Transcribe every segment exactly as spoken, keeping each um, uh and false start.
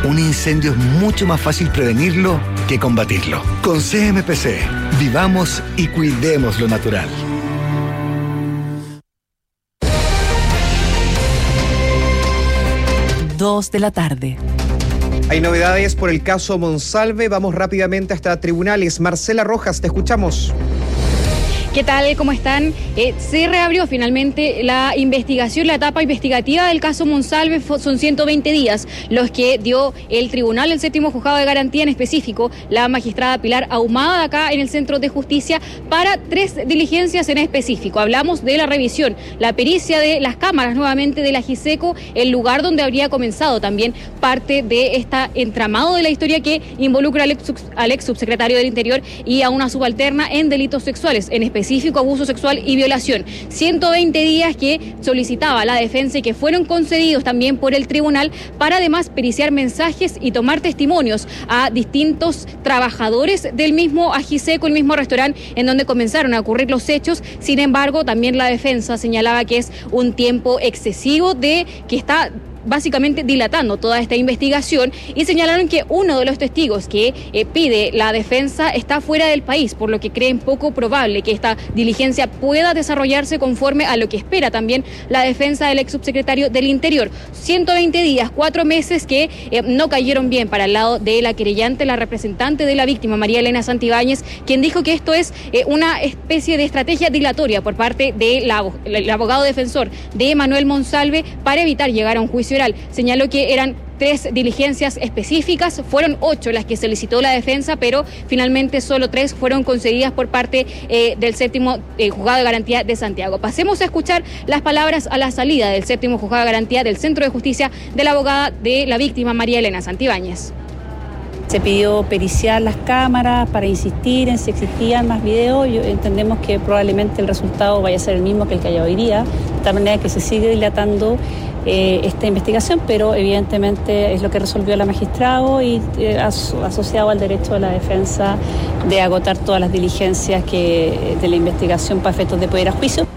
Un incendio es mucho más fácil prevenirlo que combatirlo. Con C M P C, vivamos y cuidemos lo natural. Dos de la tarde. Hay novedades por el caso Monsalve. Vamos rápidamente hasta tribunales. Marcela Rojas, te escuchamos. ¿Qué tal? ¿Cómo están? Eh, se reabrió finalmente la investigación, la etapa investigativa del caso Monsalve. Son ciento veinte días los que dio el tribunal, el séptimo juzgado de garantía, en específico la magistrada Pilar Ahumada, acá en el Centro de Justicia, para tres diligencias en específico. Hablamos de la revisión, la pericia de las cámaras nuevamente de la GISECO, el lugar donde habría comenzado también parte de este entramado de la historia que involucra al ex, al ex subsecretario del Interior y a una subalterna en delitos sexuales, en específico específico abuso sexual y violación. ciento veinte días que solicitaba la defensa y que fueron concedidos también por el tribunal para además periciar mensajes y tomar testimonios a distintos trabajadores del mismo Ajiseco, el mismo restaurante en donde comenzaron a ocurrir los hechos. Sin embargo, también la defensa señalaba que es un tiempo excesivo de que está básicamente dilatando toda esta investigación, y señalaron que uno de los testigos que eh, pide la defensa está fuera del país, por lo que creen poco probable que esta diligencia pueda desarrollarse conforme a lo que espera también la defensa del ex subsecretario del Interior. ciento veinte días, cuatro meses que eh, no cayeron bien para el lado de la querellante, la representante de la víctima, María Elena Santibáñez, quien dijo que esto es eh, una especie de estrategia dilatoria por parte del de abogado defensor de Manuel Monsalve para evitar llegar a un juicio oral. Señaló que eran tres diligencias específicas, fueron ocho las que solicitó la defensa, pero finalmente solo tres fueron concedidas por parte eh, del séptimo eh, juzgado de garantía de Santiago. Pasemos a escuchar las palabras a la salida del séptimo juzgado de garantía del Centro de Justicia de la abogada de la víctima, María Elena Santibáñez. Se pidió periciar las cámaras para insistir en si existían más videos. Yo, entendemos que probablemente el resultado vaya a ser el mismo que el que hay hoy día, de tal manera que se sigue dilatando eh, esta investigación, pero evidentemente es lo que resolvió la magistrado y eh, as, asociado al derecho de la defensa de agotar todas las diligencias que, de la investigación para efectos de poder ir a juicio.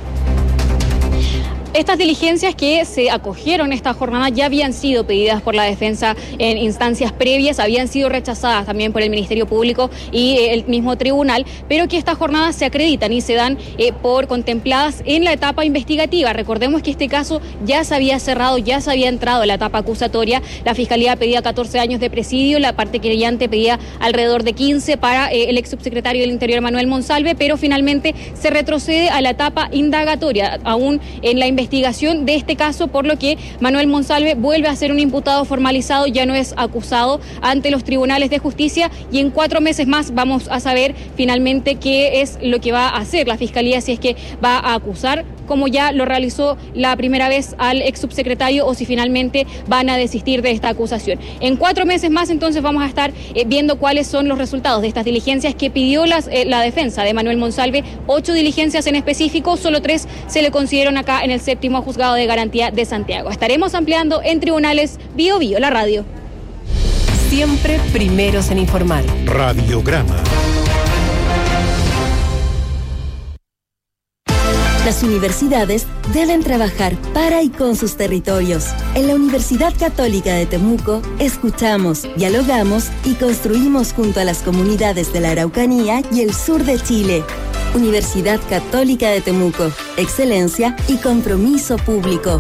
Estas diligencias que se acogieron esta jornada ya habían sido pedidas por la defensa en instancias previas, habían sido rechazadas también por el Ministerio Público y eh, el mismo tribunal, pero que estas jornadas se acreditan y se dan eh, por contempladas en la etapa investigativa. Recordemos que este caso ya se había cerrado, ya se había entrado en la etapa acusatoria. La Fiscalía pedía catorce años de presidio, la parte querellante pedía alrededor de quince para eh, el ex subsecretario del Interior, Manuel Monsalve, pero finalmente se retrocede a la etapa indagatoria, aún en la investigación investigación de este caso, por lo que Manuel Monsalve vuelve a ser un imputado formalizado, ya no es acusado ante los tribunales de justicia, y en cuatro meses más vamos a saber finalmente qué es lo que va a hacer la Fiscalía, si es que va a acusar, como ya lo realizó la primera vez, al ex subsecretario, o si finalmente van a desistir de esta acusación. En cuatro meses más entonces vamos a estar eh, viendo cuáles son los resultados de estas diligencias que pidió las, eh, la defensa de Manuel Monsalve. Ocho diligencias en específico, solo tres se le concedieron acá en el séptimo juzgado de garantía de Santiago. Estaremos ampliando en tribunales. Bio Bio, la radio. Siempre primeros en informar. Radiograma. Las universidades deben trabajar para y con sus territorios. En la Universidad Católica de Temuco, escuchamos, dialogamos y construimos junto a las comunidades de la Araucanía y el sur de Chile. Universidad Católica de Temuco, excelencia y compromiso público.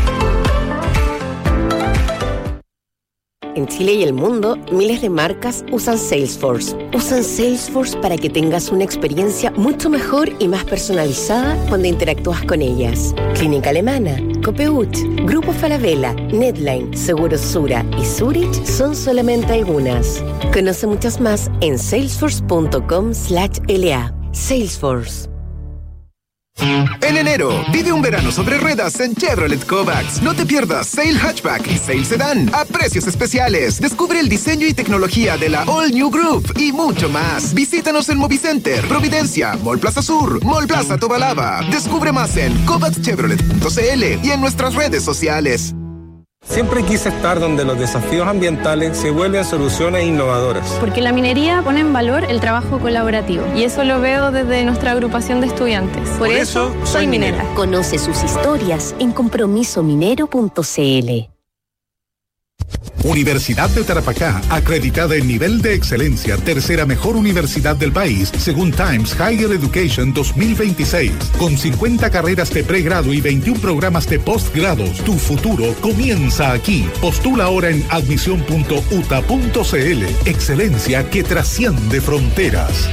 En Chile y el mundo, miles de marcas usan Salesforce. Usan Salesforce para que tengas una experiencia mucho mejor y más personalizada cuando interactúas con ellas. Clínica Alemana, Copeuch, Grupo Falabella, Netline, Seguros Sura y Zurich son solamente algunas. Conoce muchas más en salesforce punto com slash L A. Salesforce. En enero, vive un verano sobre ruedas en Chevrolet Kovacs. No te pierdas Sail Hatchback y Sail Sedan a precios especiales. Descubre el diseño y tecnología de la All New Groove y mucho más. Visítanos en Movicenter, Providencia, Mall Plaza Sur, Mall Plaza Tobalaba. Descubre más en kovacs chevrolet punto c l y en nuestras redes sociales. Siempre quise estar donde los desafíos ambientales se vuelven soluciones innovadoras. Porque la minería pone en valor el trabajo colaborativo. Y eso lo veo desde nuestra agrupación de estudiantes. Por, Por eso, eso, soy minera. minera. Conoce sus historias en compromiso minero punto c l. Universidad de Tarapacá, acreditada en nivel de excelencia, tercera mejor universidad del país, según Times Higher Education dos mil veintiséis. Con cincuenta carreras de pregrado y veintiún programas de postgrados, tu futuro comienza aquí. Postula ahora en admisión punto u t a punto c l. Excelencia que trasciende fronteras.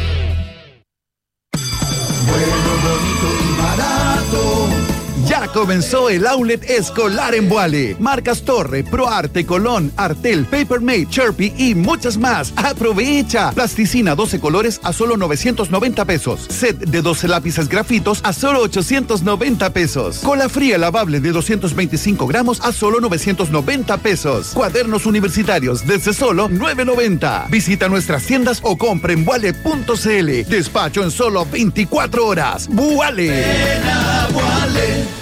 Bueno, bonito y barato. Ya comenzó el outlet escolar en Vuale. Marcas Torre, ProArte, Colón, Artel, Papermate, Sharpie y muchas más. ¡Aprovecha! Plasticina doce colores a solo novecientos noventa pesos. Set de doce lápices grafitos a solo ochocientos noventa pesos. Cola fría lavable de doscientos veinticinco gramos a solo novecientos noventa pesos. Cuadernos universitarios desde solo nueve noventa. Visita nuestras tiendas o compra en vuale punto c l. Despacho en solo veinticuatro horas. ¡Vuale! Ven a Vuale.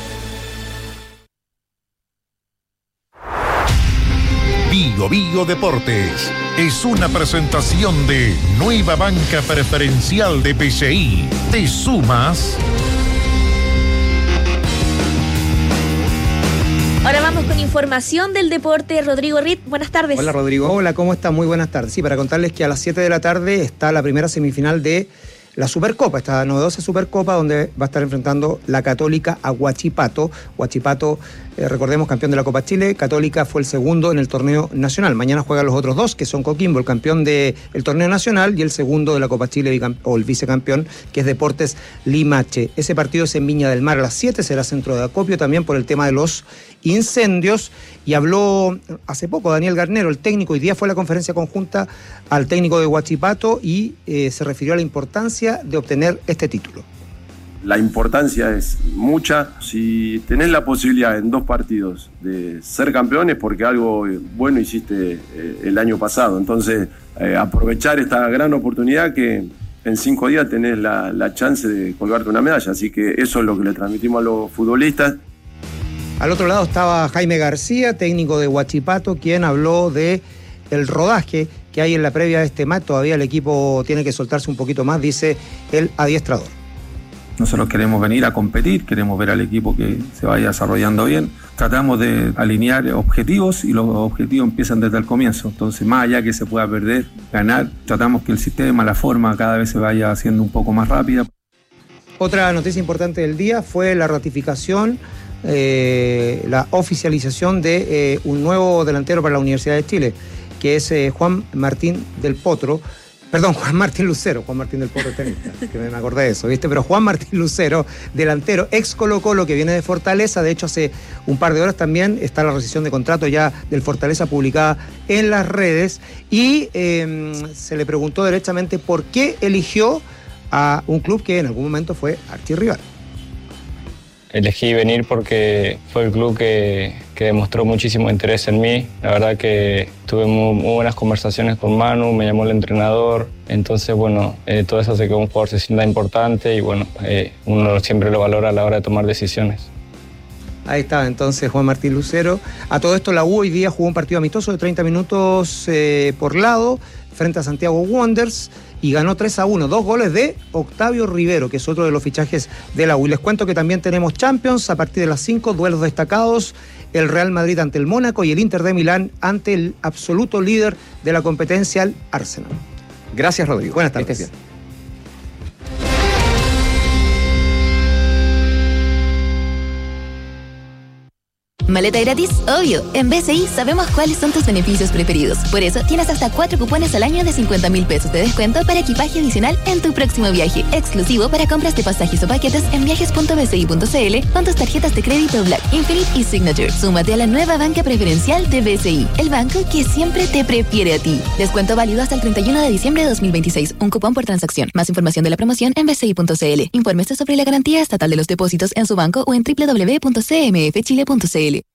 Bio Bio Deportes es una presentación de Nueva Banca Preferencial de P C I. ¿Te sumas? Ahora vamos con información del deporte. Rodrigo Ritt, buenas tardes. Hola Rodrigo. Hola, ¿cómo está? Muy buenas tardes. Sí, para contarles que a las siete de la tarde está la primera semifinal de la Supercopa, esta novedosa Supercopa donde va a estar enfrentando la Católica a Huachipato. Huachipato, eh, recordemos, campeón de la Copa Chile. Católica fue el segundo en el torneo nacional. Mañana juegan los otros dos, que son Coquimbo, el campeón del torneo nacional, y el segundo de la Copa Chile, o el vicecampeón, que es Deportes Limache. Ese partido es en Viña del Mar a las siete, será centro de acopio también por el tema de los incendios. Y habló hace poco Daniel Garnero, el técnico, hoy día fue a la conferencia conjunta al técnico de Huachipato y eh, se refirió a la importancia de obtener este título. La importancia es mucha. Si tenés la posibilidad en dos partidos de ser campeones, porque algo bueno hiciste eh, el año pasado. Entonces, eh, aprovechar esta gran oportunidad que en cinco días tenés la, la chance de colgarte una medalla. Así que eso es lo que le transmitimos a los futbolistas. Al otro lado estaba Jaime García, técnico de Huachipato, quien habló de el rodaje que hay en la previa de este match. Todavía el equipo tiene que soltarse un poquito más, dice el adiestrador. Nosotros queremos venir a competir, queremos ver al equipo que se vaya desarrollando bien. Tratamos de alinear objetivos y los objetivos empiezan desde el comienzo. Entonces, más allá que se pueda perder, ganar, tratamos que el sistema, la forma cada vez se vaya haciendo un poco más rápida. Otra noticia importante del día fue la ratificación, eh, la oficialización de eh, un nuevo delantero para la Universidad de Chile, que es eh, Juan Martín del Potro. Perdón, Juan Martín Lucero, Juan Martín del Potro tenista, que me acordé de eso, ¿viste? Pero Juan Martín Lucero, delantero, ex Colo Colo, que viene de Fortaleza. De hecho, hace un par de horas también está la rescisión de contrato ya del Fortaleza publicada en las redes. Y eh, se le preguntó derechamente por qué eligió a un club que en algún momento fue archirrival. Elegí venir porque fue el club que, que demostró muchísimo interés en mí. La verdad que tuve muy, muy buenas conversaciones con Manu, me llamó el entrenador. Entonces, bueno, eh, todo eso hace que un jugador se sienta importante y, bueno, eh, uno siempre lo valora a la hora de tomar decisiones. Ahí estaba entonces Juan Martín Lucero. A todo esto, la U hoy día jugó un partido amistoso de treinta minutos eh, por lado frente a Santiago Wanderers y ganó tres a uno, dos goles de Octavio Rivero, que es otro de los fichajes de la U. Y les cuento que también tenemos Champions a partir de las cinco, duelos destacados: el Real Madrid ante el Mónaco y el Inter de Milán ante el absoluto líder de la competencia, el Arsenal. Gracias, Rodrigo. Buenas tardes. ¿Maleta gratis? Obvio. En B C I sabemos cuáles son tus beneficios preferidos. Por eso tienes hasta cuatro cupones al año de cincuenta mil pesos de descuento para equipaje adicional en tu próximo viaje. Exclusivo para compras de pasajes o paquetes en viajes punto b c i punto c l con tus tarjetas de crédito Black, Infinite y Signature. Súmate a la nueva banca preferencial de B C I, el banco que siempre te prefiere a ti. Descuento válido hasta el treinta y uno de diciembre de dos mil veintiséis. Un cupón por transacción. Más información de la promoción en b c i punto c l. Infórmese sobre la garantía estatal de los depósitos en su banco o en doble u doble u doble u punto c m f chile punto c l.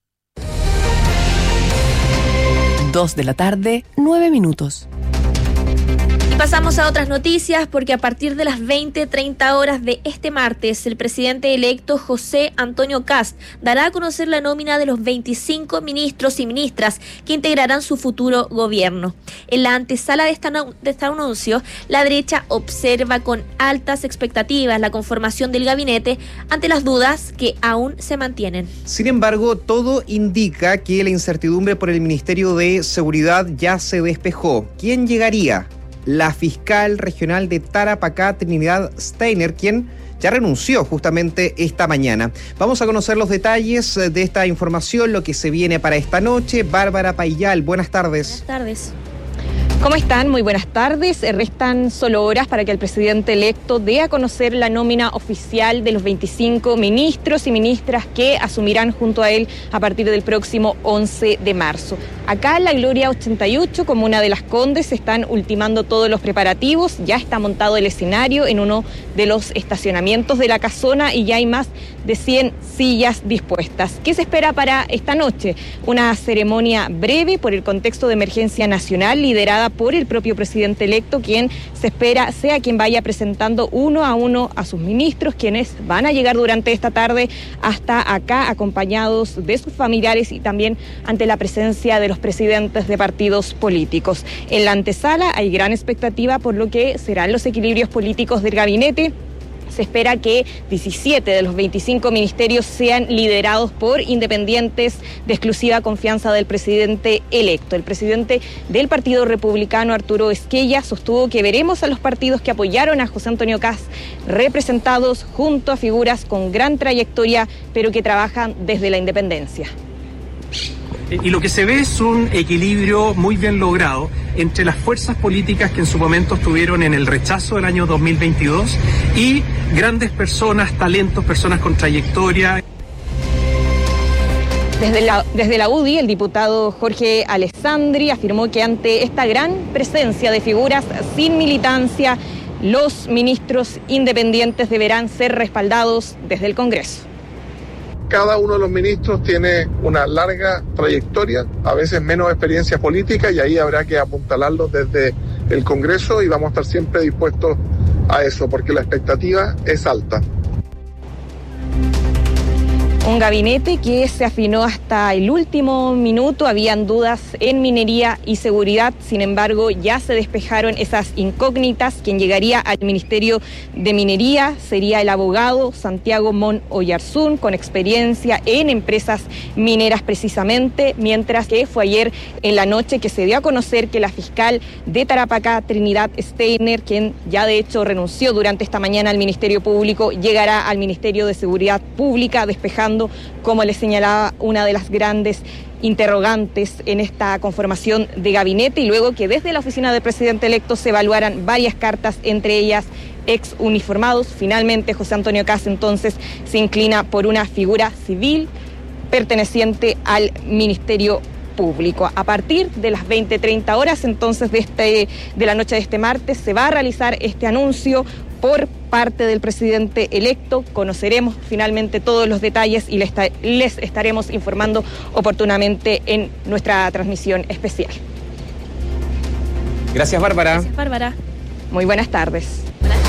Dos de la tarde, nueve minutos. pasamos a otras noticias porque a partir de las veinte treinta horas de este martes, el presidente electo José Antonio Kast dará a conocer la nómina de los veinticinco ministros y ministras que integrarán su futuro gobierno. En la antesala de, esta, de este anuncio, la derecha observa con altas expectativas la conformación del gabinete ante las dudas que aún se mantienen. Sin embargo, todo indica que la incertidumbre por el Ministerio de Seguridad ya se despejó. ¿Quién llegaría? La fiscal regional de Tarapacá, Trinidad Steiner, quien ya renunció justamente esta mañana. Vamos a conocer los detalles de esta información, lo que se viene para esta noche. Bárbara Payal, buenas tardes. Buenas tardes. ¿Cómo están? Muy buenas tardes. Restan solo horas para que el presidente electo dé a conocer la nómina oficial de los veinticinco ministros y ministras que asumirán junto a él a partir del próximo once de marzo. Acá en la Gloria ochenta y ocho, comuna de Las Condes, se están ultimando todos los preparativos. Ya está montado el escenario en uno de los estacionamientos de la casona y ya hay más de cien sillas dispuestas. ¿Qué se espera para esta noche? Una ceremonia breve por el contexto de emergencia nacional liderada por el propio presidente electo, quien se espera sea quien vaya presentando uno a uno a sus ministros, quienes van a llegar durante esta tarde hasta acá acompañados de sus familiares y también ante la presencia de los presidentes de partidos políticos. En la antesala hay gran expectativa por lo que serán los equilibrios políticos del gabinete. Se espera que diecisiete de los veinticinco ministerios sean liderados por independientes de exclusiva confianza del presidente electo. El presidente del Partido Republicano, Arturo Esquella, sostuvo que veremos a los partidos que apoyaron a José Antonio Kast representados junto a figuras con gran trayectoria, pero que trabajan desde la independencia. Y lo que se ve es un equilibrio muy bien logrado entre las fuerzas políticas que en su momento estuvieron en el rechazo del año dos mil veintidós y grandes personas, talentos, personas con trayectoria. Desde la, desde la U D I, el diputado Jorge Alessandri afirmó que ante esta gran presencia de figuras sin militancia, los ministros independientes deberán ser respaldados desde el Congreso. Cada uno de los ministros tiene una larga trayectoria, a veces menos experiencia política, y ahí habrá que apuntalarlos desde el Congreso y vamos a estar siempre dispuestos a eso, porque la expectativa es alta. Un gabinete que se afinó hasta el último minuto. Habían dudas en minería y seguridad, sin embargo ya se despejaron esas incógnitas. Quien llegaría al Ministerio de Minería sería el abogado Santiago Mon Oyarzún, con experiencia en empresas mineras precisamente, mientras que fue ayer en la noche que se dio a conocer que la fiscal de Tarapacá, Trinidad Steiner, quien ya de hecho renunció durante esta mañana al Ministerio Público, llegará al Ministerio de Seguridad Pública, despejando, como les señalaba, una de las grandes interrogantes en esta conformación de gabinete, y luego que desde la oficina del presidente electo se evaluaran varias cartas, entre ellas ex uniformados. Finalmente José Antonio Kast entonces se inclina por una figura civil perteneciente al Ministerio Público. A partir de las veinte treinta horas entonces de, este, de la noche de este martes se va a realizar este anuncio por parte del presidente electo. Conoceremos finalmente todos los detalles y les, les estaremos informando oportunamente en nuestra transmisión especial. Gracias, Bárbara. Gracias, Bárbara. Muy buenas tardes.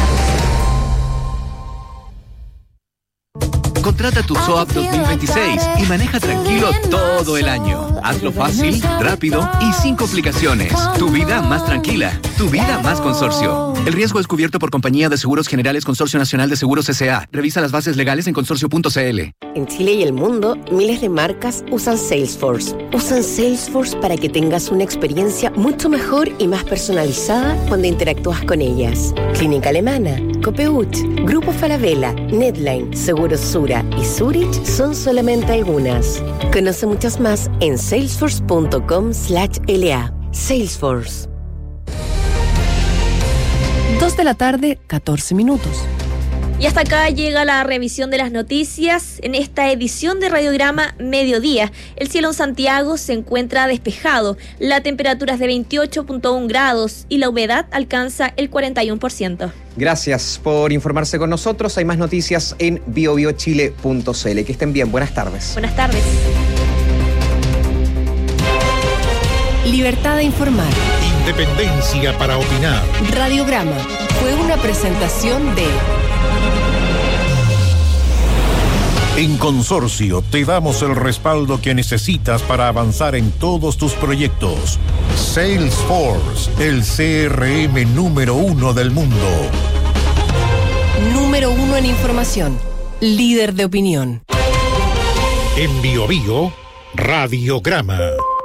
Contrata tu S O A P dos mil veintiséis y maneja tranquilo todo el año. Hazlo fácil, rápido y sin complicaciones. Tu vida más tranquila, tu vida más consorcio. El riesgo es cubierto por Compañía de Seguros Generales Consorcio Nacional de Seguros S A Revisa las bases legales en consorcio punto c l. En Chile y el mundo, miles de marcas usan Salesforce. Usan Salesforce para que tengas una experiencia mucho mejor y más personalizada cuando interactúas con ellas. Clínica Alemana, Copeuch, Grupo Falabella, Netline, Seguros Sura y Zurich son solamente algunas. Conoce muchas más en salesforce punto com slash l a. Salesforce. Dos de la tarde, catorce minutos. Y hasta acá llega la revisión de las noticias en esta edición de Radiograma Mediodía. El cielo en Santiago se encuentra despejado, la temperatura es de veintiocho punto uno grados y la humedad alcanza el cuarenta y uno por ciento. Gracias por informarse con nosotros. Hay más noticias en bio bio chile punto c l. Que estén bien. Buenas tardes. Buenas tardes. Libertad de informar. independencia para opinar. Radiograma fue una presentación de... En Consorcio te damos el respaldo que necesitas para avanzar en todos tus proyectos. Salesforce, el C R M número uno del mundo. Número uno en información. Líder de opinión. En Bio Bio, Radiograma.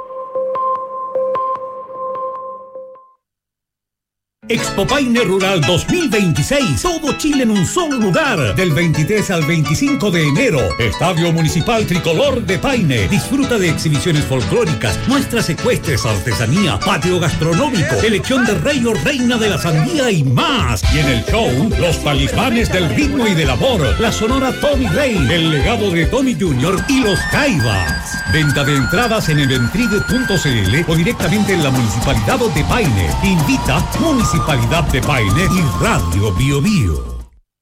Expo Paine Rural dos mil veintiséis. Todo Chile en un solo lugar. Del veintitrés al veinticinco de enero. Estadio Municipal Tricolor de Paine. Disfruta de exhibiciones folclóricas, muestras ecuestres, artesanía, patio gastronómico, elección de rey o reina de la sandía y más. Y en el show, los talismanes del ritmo y del amor. La sonora Tommy Rey, el legado de Tommy junior y los Jaivas. Venta de entradas en eventrigue punto c l o directamente en la Municipalidad de Paine. Invita Municipalidad de Paine y Radio Bio Bio.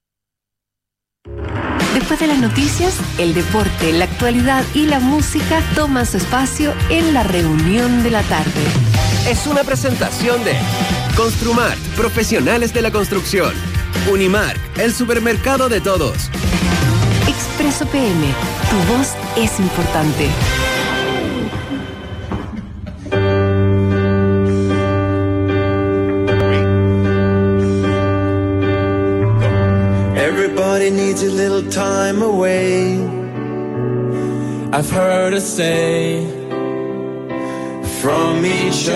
Después de las noticias, el deporte, la actualidad y la música toman su espacio en la reunión de la tarde. Es una presentación de Construmart, profesionales de la construcción. Unimark, el supermercado de todos. Expreso P M, tu voz es importante. Everybody needs a little time away. I've heard her say from each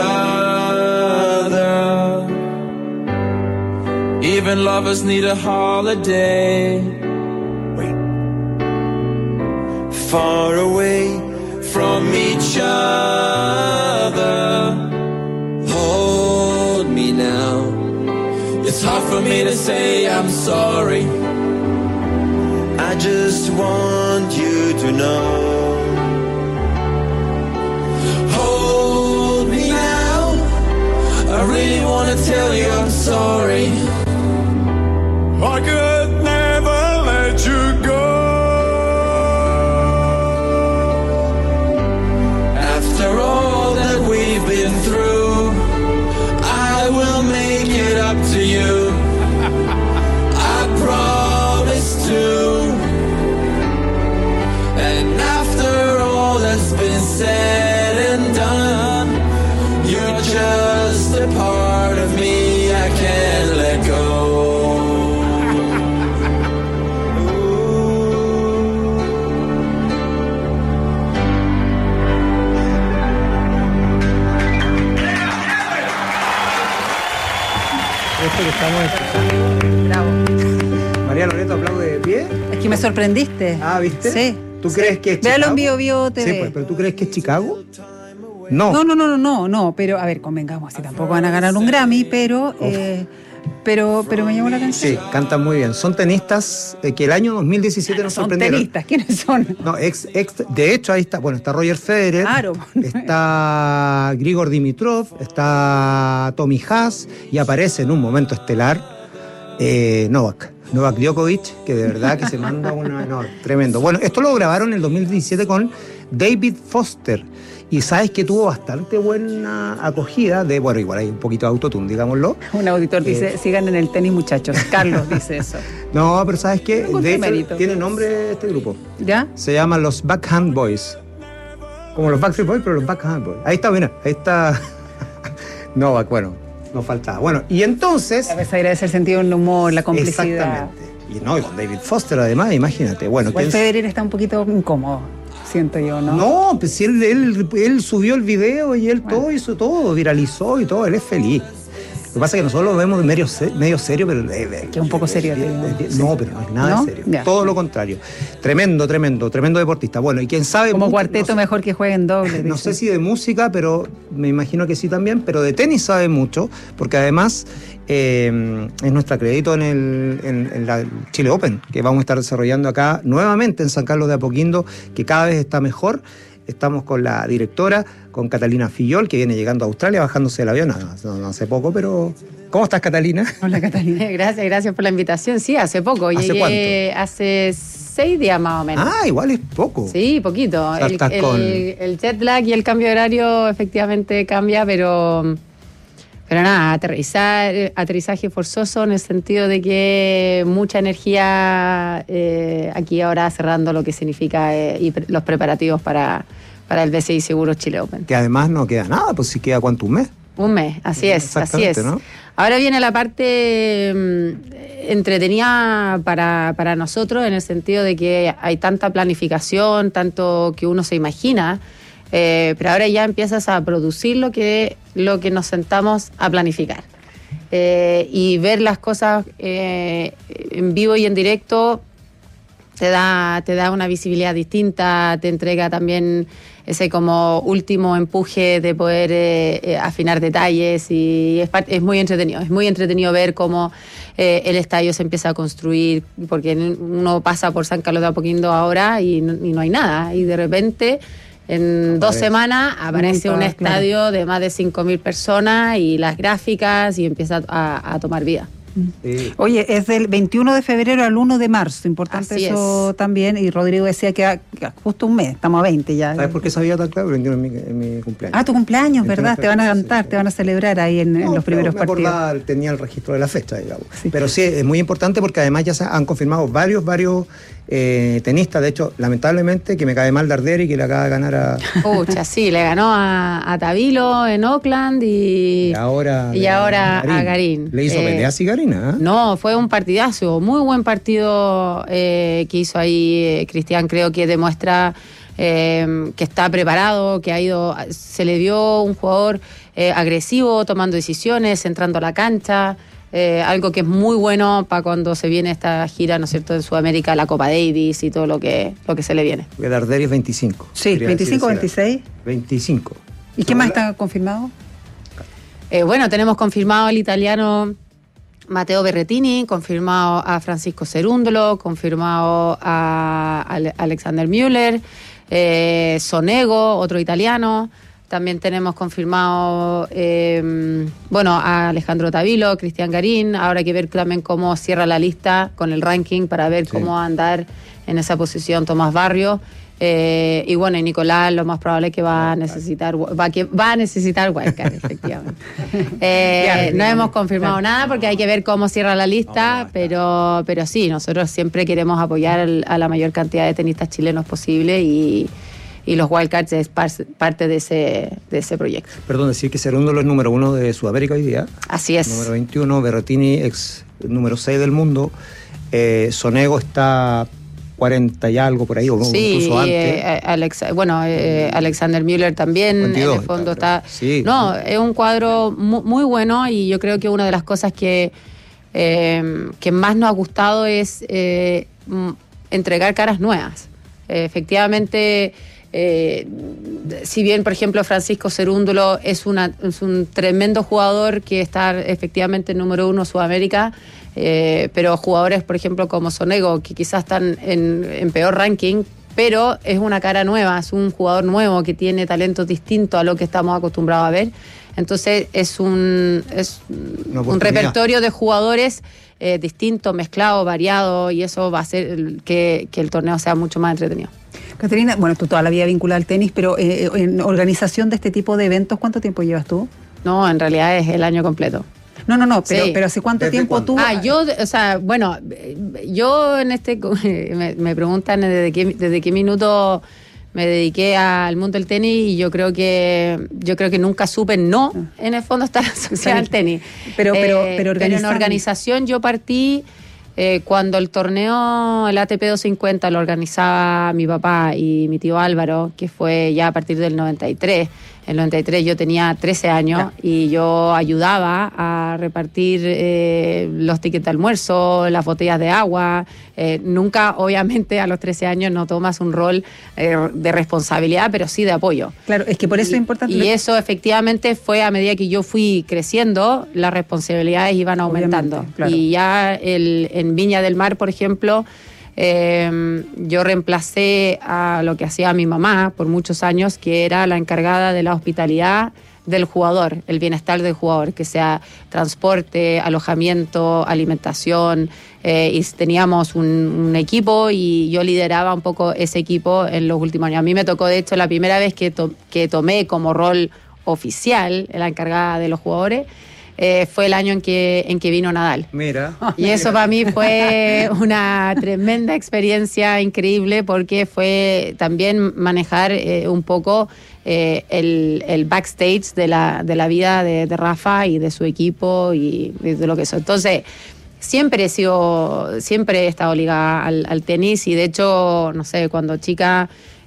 other. Even lovers need a holiday. Wait. Far away from each other. Hold me now. It's hard for me to say I'm sorry. I just want you to know. Hold me now. I really want to tell you I'm sorry. I could never let you go. After all that we've been through, I will make it up to you. I promise to. And after all that's been said and done, you're just a part of me I can't let go. Esto que estamos escuchando. Bravo. María Loreto aplaude de pie. Es que me sorprendiste. Ah, ¿viste? Sí. ¿Tú sí. crees que es Véalo Chicago? en Bio Bio T V. Sí, pues, pero ¿tú crees que es Chicago? No. No, no, no, no, no, no, pero a ver, convengamos, si tampoco van a ganar un Grammy, pero eh, pero pero me llamó la atención. Sí, cantan muy bien. Son tenistas eh, que el año dos mil diecisiete nos son sorprendieron. Son tenistas, ¿quiénes son? No, ex, ex, de hecho ahí está, bueno, está Roger Federer, claro. Está Grigor Dimitrov, está Tommy Haas y aparece en un momento estelar eh, Novak. Novak Djokovic, que de verdad que se manda una... No, tremendo. Bueno, esto lo grabaron en el dos mil diecisiete con David Foster. Y sabes que tuvo bastante buena acogida de... Bueno, igual hay un poquito de autotune, digámoslo. Un auditor dice, eh, sigan en el tenis, muchachos. Carlos dice eso. No, pero ¿sabes qué? No de hecho, hecho, tiene nombre este grupo. ¿Ya? Se llaman los Backhand Boys. Como los Backstreet Boys, pero los Backhand Boys. Ahí está, mira, ahí está... Novak, bueno... Nos faltaba. Bueno, y entonces... A veces agradece el sentido del humor, la complicidad. Exactamente. Y no, y con David Foster además, imagínate. Bueno, Igual Federer está un poquito incómodo, siento yo, ¿no? No, pues si él, él, él subió el video y él bueno. todo hizo todo, viralizó y todo, él es feliz. Lo que pasa es que nosotros lo vemos medio, medio serio, pero... Eh, que es un poco serio. Eh, eh, sí. No, pero no es nada ¿No? serio. Ya. Todo lo contrario. Tremendo, tremendo, tremendo deportista. Bueno, y quién sabe... Como mucho, cuarteto no sé, mejor que jueguen doble. No sé si de música, pero me imagino que sí también, pero de tenis sabe mucho, porque además eh, es nuestro acredito en el en, en la Chile Open, que vamos a estar desarrollando acá nuevamente en San Carlos de Apoquindo, que cada vez está mejor. Estamos con la directora, con Catalina Fillol, que viene llegando a Australia, bajándose del avión, no, no, no hace poco, pero... ¿Cómo estás, Catalina? Hola, Catalina. Gracias, gracias por la invitación. Sí, hace poco. ¿Hace Llegué cuánto? Hace seis días más o menos. Ah, igual es poco. Sí, poquito. O sea, el, el, con... el jet lag y el cambio de horario efectivamente cambia, pero, Pero nada, aterrizar, aterrizaje forzoso en el sentido de que mucha energía eh, aquí ahora cerrando lo que significa eh, y pre- los preparativos para, para el B C I Seguros Chile Open. Que además no queda nada, pues si queda cuánto, un mes. Un mes, así es, así es. ¿No? Ahora viene la parte mmm, entretenida para, para nosotros en el sentido de que hay tanta planificación, tanto que uno se imagina, eh, pero ahora ya empiezas a producir lo que, lo que nos sentamos a planificar. Eh, y ver las cosas eh, en vivo y en directo te da, te da una visibilidad distinta, te entrega también ese como último empuje de poder eh, eh, afinar detalles y es, part- es muy entretenido, es muy entretenido ver cómo eh, el estadio se empieza a construir, porque uno pasa por San Carlos de Apoquindo ahora y no, y no hay nada, y de repente en dos semanas aparece un estadio claro. de más de cinco mil personas y las gráficas y empieza a, a tomar vida. Sí. Oye, es del veintiuno de febrero al uno de marzo, importante Así eso es. También, y Rodrigo decía que justo un mes, estamos a veinte ya. ¿Sabes por qué sabía tan claro? veintiuno en mi, en mi cumpleaños. Ah, tu cumpleaños, ¿verdad? Te van a cantar, sí, sí. te van a celebrar ahí en, no, en los primeros me partidos. Acordaba, tenía el registro de la fecha, digamos. Sí. Pero sí, es muy importante porque además ya se han confirmado varios, varios eh, tenistas, de hecho, lamentablemente, que me cae mal Darderi, que le acaba de ganar a... Pucha, sí, le ganó a, a Tabilo en Oakland y, y ahora, y ahora Garín. a Garín. Le hizo eh, pelea a Garín, ¿eh? No, fue un partidazo, muy buen partido eh, que hizo ahí eh, Cristian, creo que demuestra eh, que está preparado, que ha ido, se le vio un jugador eh, agresivo, tomando decisiones, entrando a la cancha, eh, algo que es muy bueno para cuando se viene esta gira, ¿no es cierto?, en Sudamérica, la Copa Davis y todo lo que, lo que se le viene. Voy a dar Darderi es veinticinco. Sí, veinticinco, veintiséis. veinticinco. ¿Y qué más está confirmado? Eh, bueno, tenemos confirmado el italiano Matteo Berrettini, confirmado a Francisco Cerúndolo, confirmado a Alexander Müller, eh, Sonego, otro italiano. También tenemos confirmado, eh, bueno, a Alejandro Tabilo, Cristian Garín. Ahora hay que ver también cómo cierra la lista con el ranking para ver sí. cómo va a andar en esa posición Tomás Barrio. Eh, y bueno, y Nicolás lo más probable es que va a necesitar va, que va a necesitar wildcard, efectivamente. Eh, no hemos confirmado nada porque hay que ver cómo cierra la lista, pero, pero sí, nosotros siempre queremos apoyar a la mayor cantidad de tenistas chilenos posible y, y los wildcards es par, parte de ese, de ese proyecto. Perdón, decir que Cerúndolo es número uno de Sudamérica hoy día. Así es. Número veintiuno, Berrettini ex número seis del mundo. Eh, Sonego está cuarenta y algo por ahí, o sí, incluso antes. Eh, Alex, bueno, eh, Alexander Müller también, veintidós, en el fondo está... está sí, no, es un cuadro muy, muy bueno y yo creo que una de las cosas que, eh, que más nos ha gustado es eh, entregar caras nuevas. Eh, efectivamente, eh, si bien, por ejemplo, Francisco Cerúndolo es, una, es un tremendo jugador que está efectivamente número uno en Sudamérica, Eh, pero jugadores, por ejemplo, como Sonego, que quizás están en, en peor ranking, pero es una cara nueva, es un jugador nuevo que tiene talentos distintos a lo que estamos acostumbrados a ver. Entonces es un, es un repertorio de jugadores eh, distintos, mezclados, variados, y eso va a hacer el, que, que el torneo sea mucho más entretenido. Caterina, bueno, tú toda la vida vinculada al tenis, pero eh, en organización de este tipo de eventos, ¿cuánto tiempo llevas tú? No, en realidad es el año completo. No, no, no, pero, sí. pero ¿hace cuánto ¿Desde tiempo cuándo? tú...? Ah, yo, o sea, bueno, yo en este, me, me preguntan desde qué, desde qué minuto me dediqué al mundo del tenis y yo creo que yo creo que nunca supe no, en el fondo estar asociada al tenis. Pero, pero, eh, pero, pero en organización yo partí eh, cuando el torneo, el A T P doscientos cincuenta lo organizaba mi papá y mi tío Álvaro, que fue ya a partir del noventa y tres. En el noventa y tres yo tenía trece años yeah. y yo ayudaba a repartir eh, los tickets de almuerzo, las botellas de agua. Eh, nunca, obviamente, a los trece años no tomas un rol eh, de responsabilidad, pero sí de apoyo. Claro, es que por eso y, es importante. Y eso efectivamente fue a medida que yo fui creciendo, las responsabilidades iban aumentando. Claro. Y ya el, en Viña del Mar, por ejemplo, Eh, yo reemplacé a lo que hacía mi mamá por muchos años, que era la encargada de la hospitalidad del jugador, el bienestar del jugador, que sea transporte, alojamiento, alimentación, eh, y teníamos un, un equipo y yo lideraba un poco ese equipo en los últimos años. A mí me tocó, de hecho, la primera vez que, to- que tomé como rol oficial la encargada de los jugadores. eh, fue el año en que, en que vino Nadal. Mira. Y eso para mí fue una tremenda experiencia increíble porque fue también manejar eh, un poco eh, el, el backstage de la, de la vida de, de Rafa y de su equipo y, y de lo que es. Entonces, siempre he sido, siempre he estado ligada al, al tenis y de hecho, no sé, cuando chica...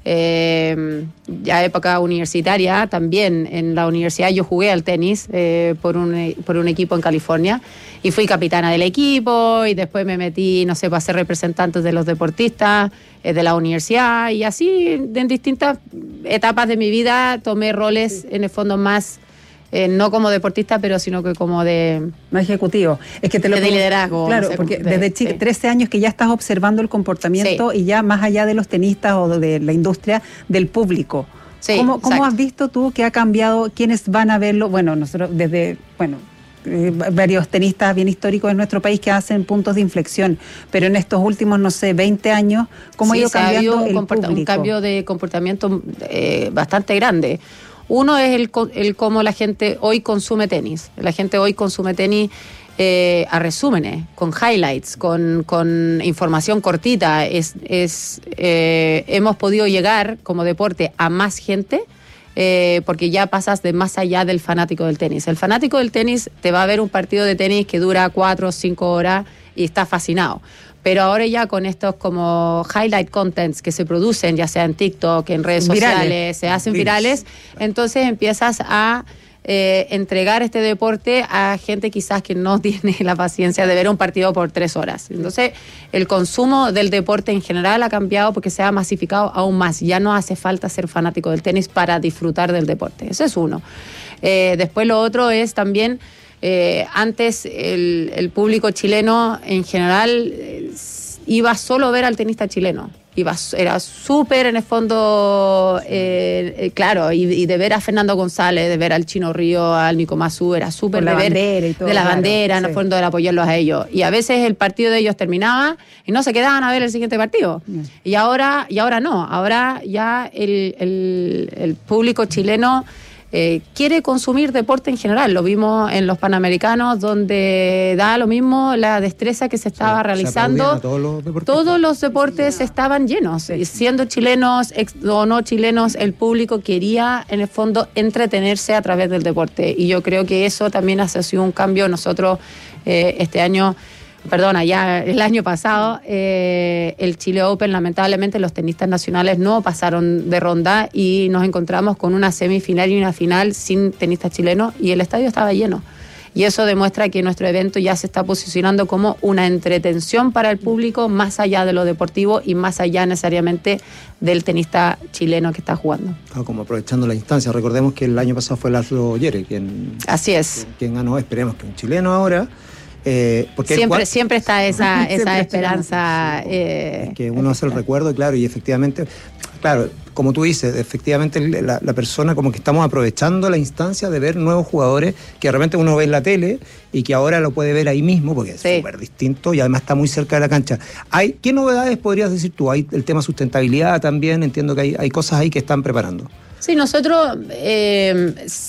Eh, ya época universitaria, también en la universidad yo jugué al tenis eh, por, un, por un equipo en California y fui capitana del equipo y después me metí, no sé, para ser representante de los deportistas eh, de la universidad y así en distintas etapas de mi vida tomé roles en el fondo más Eh, no como deportista, pero sino que como de... No ejecutivo. Es que te lo de pongo, liderazgo. Claro, no sé, porque de, desde chica, sí. trece años que ya estás observando el comportamiento sí. y ya más allá de los tenistas o de la industria, del público. Sí, ¿Cómo, ¿Cómo has visto tú que ha cambiado? ¿Quiénes van a verlo? Bueno, nosotros desde... bueno eh, varios tenistas bien históricos en nuestro país que hacen puntos de inflexión, pero en estos últimos, no sé, veinte años, ¿cómo sí, ha ido cambiando un el comporta- público? Un cambio de comportamiento eh, bastante grande. Uno es el, el cómo la gente hoy consume tenis. La gente hoy consume tenis eh, a resúmenes, con highlights, con, con información cortita. Es, es, eh, hemos podido llegar como deporte a más gente eh, porque ya pasas de más allá del fanático del tenis. El fanático del tenis te va a ver un partido de tenis que dura cuatro o cinco horas y está fascinado. Pero ahora ya con estos como highlight contents que se producen, ya sea en TikTok, en redes virales. sociales, se hacen virales, entonces empiezas a eh, entregar este deporte a gente quizás que no tiene la paciencia de ver un partido por tres horas. Entonces el consumo del deporte en general ha cambiado porque se ha masificado aún más. Ya no hace falta ser fanático del tenis para disfrutar del deporte. Eso es uno. Eh, después lo otro es también... Eh, antes el, el público chileno en general eh, iba solo a ver al tenista chileno. Iba, era súper en el fondo, eh, eh, claro, y, y de ver a Fernando González, de ver al Chino Río, al Nico Mazú, era súper de ver bandera y todo, de la claro, bandera, en el sí. fondo de apoyarlos a ellos. Y a veces el partido de ellos terminaba y no se quedaban a ver el siguiente partido. Mm. Y ahora y ahora no, ahora ya el, el, el público chileno... Eh, quiere consumir deporte en general. Lo vimos en los Panamericanos, donde da lo mismo la destreza que se estaba sí, realizando. Se todos los deportes, todos los deportes estaban llenos. Sí. Siendo chilenos ex, o no chilenos, el público quería, en el fondo, entretenerse a través del deporte. Y yo creo que eso también ha sido un cambio. Nosotros, eh, este año... Perdona, ya el año pasado eh, el Chile Open, lamentablemente los tenistas nacionales no pasaron de ronda y nos encontramos con una semifinal y una final sin tenistas chilenos y el estadio estaba lleno. Y eso demuestra que nuestro evento ya se está posicionando como una entretención para el público más allá de lo deportivo y más allá necesariamente del tenista chileno que está jugando. Ah, como aprovechando la instancia, recordemos que el año pasado fue Laszlo Yere quien, Así es. quien, quien ganó, esperemos que un chileno ahora. Eh, porque siempre, cual, siempre está esa, siempre esa esperanza. Eh, que uno hace el recuerdo, claro, y efectivamente, claro, como tú dices, efectivamente la, la persona como que estamos aprovechando la instancia de ver nuevos jugadores que de repente uno ve en la tele y que ahora lo puede ver ahí mismo porque es sí. súper distinto y además está muy cerca de la cancha. Hay, ¿qué novedades podrías decir tú? Hay el tema sustentabilidad también, entiendo que hay, hay cosas ahí que están preparando. Sí, nosotros, eh,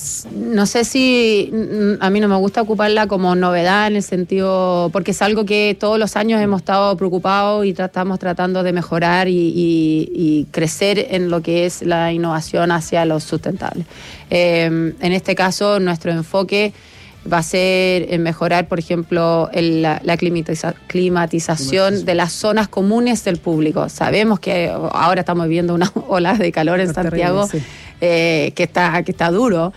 no sé si, a mí no me gusta ocuparla como novedad en el sentido, porque es algo que todos los años hemos estado preocupados y estamos tratando de mejorar y, y, y crecer en lo que es la innovación hacia lo sustentable. Eh, en este caso, nuestro enfoque va a ser en mejorar, por ejemplo, el, la, la climatiza, climatización de las zonas comunes del público. Sabemos que ahora estamos viviendo una ola de calor en Santiago terrible, sí. eh, que está que está duro.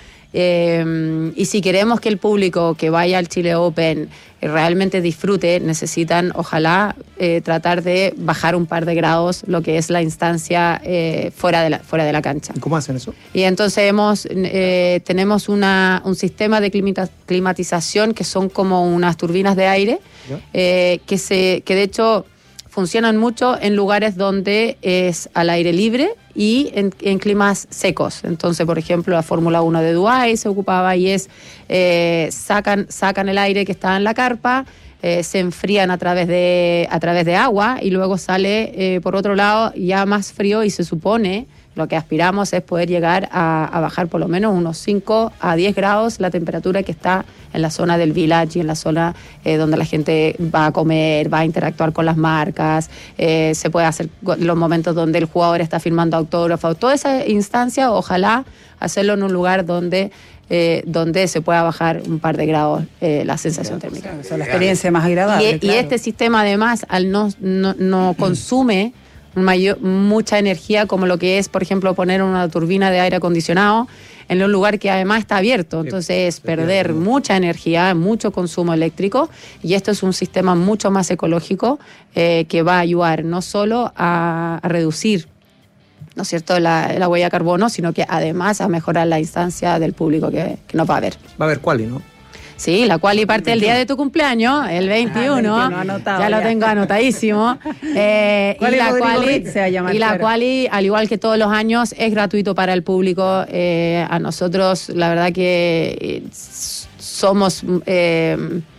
Eh, y si queremos que el público que vaya al Chile Open realmente disfrute, necesitan, ojalá, eh, tratar de bajar un par de grados lo que es la instancia eh, fuera de la fuera de la cancha. ¿Y cómo hacen eso? Y entonces hemos eh, tenemos una un sistema de climata, climatización que son como unas turbinas de aire eh, que se que de hecho funcionan mucho en lugares donde es al aire libre y en, en climas secos. Entonces, por ejemplo, la Fórmula uno de Dubái se ocupaba y es, eh, sacan, sacan el aire que está en la carpa, eh, se enfrían a través de, a través de agua y luego sale, eh, por otro lado, ya más frío y se supone, lo que aspiramos es poder llegar a, a bajar por lo menos unos cinco a diez grados la temperatura que está en la zona del village y en la zona eh, donde la gente va a comer, va a interactuar con las marcas, eh, se puede hacer los momentos donde el jugador está firmando autógrafos, toda esa instancia, ojalá hacerlo en un lugar donde Eh, donde se pueda bajar un par de grados eh, la sensación térmica. O sea, la experiencia más agradable. Y, claro. y este sistema además, al no, no, no consume mayor, mucha energía como lo que es, por ejemplo, poner una turbina de aire acondicionado en un lugar que además está abierto. Entonces es perder mucha energía, mucho consumo eléctrico, y esto es un sistema mucho más ecológico eh, que va a ayudar no solo a, a reducir, ¿no es cierto?, la, la huella de carbono, sino que además a mejorar la instancia del público que, que nos va a ver. Va a haber quali, ¿no? Sí, la quali parte el día de tu cumpleaños, el veintiuno, ah, veintiuno anotado, ya, ya lo tengo anotadísimo. Eh, y la quali, y la quali, al igual que todos los años, es gratuito para el público. Eh, a nosotros, la verdad que somos... Eh,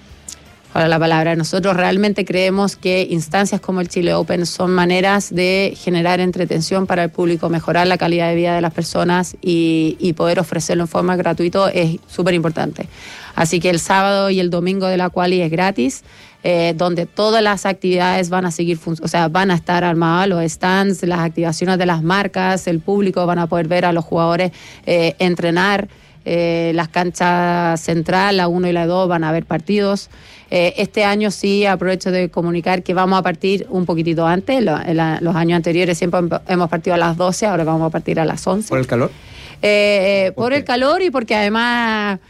Ahora la palabra, nosotros realmente creemos que instancias como el Chile Open son maneras de generar entretención para el público, mejorar la calidad de vida de las personas y, y poder ofrecerlo en forma gratuita es súper importante. Así que el sábado y el domingo de la quali es gratis, eh, donde todas las actividades van a seguir, fun- o sea, van a estar armadas, los stands, las activaciones de las marcas, el público van a poder ver a los jugadores eh, entrenar. Eh, las canchas central, la uno y la dos, van a haber partidos. Eh, este año sí aprovecho de comunicar que vamos a partir un poquitito antes. Lo, en la, los años anteriores siempre hemos partido a las doce, ahora vamos a partir a las once. ¿Por el calor? Eh, eh, por el calor y porque además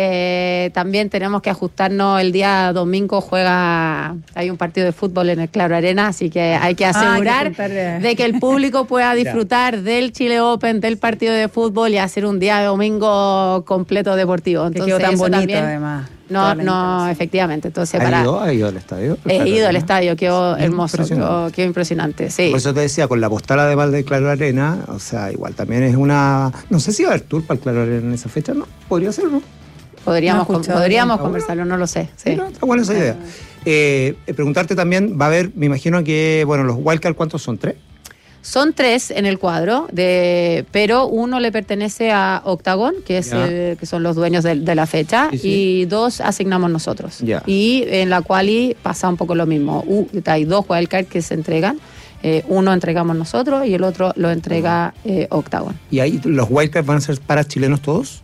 eh, también tenemos que ajustarnos. El día domingo juega, hay un partido de fútbol en el Claro Arena, así que hay que asegurar ah, que de que el público pueda disfrutar del Chile Open, del partido de fútbol y hacer un día de domingo completo deportivo. Entonces, que quedó tan bonito también, además. No, no, efectivamente. Entonces, ¿Ha para, ido, ¿Ha ido al estadio? He ido al estadio, quedó hermoso, impresionante. Quedó, quedó impresionante, sí. Por eso te decía, con la postal además del Claro Arena, o sea, igual también es una... No sé si va a haber tour para el Claro Arena en esa fecha, ¿no? Podría ser, ¿no? Podríamos, no con, podríamos conversarlo, no lo sé. Sí. Sí, no, está buena esa idea. Eh, preguntarte también, va a haber, me imagino que, bueno, los wildcard, ¿cuántos son? ¿Tres? Son tres en el cuadro, de, pero uno le pertenece a Octagon, que es el, que son los dueños de, de la fecha, sí, sí. Y dos asignamos nosotros. Ya. Y en la quali pasa un poco lo mismo. Uh, hay dos wildcards que se entregan. Eh, uno entregamos nosotros y el otro lo entrega eh, Octagon. ¿Y ahí los wildcards van a ser para chilenos todos?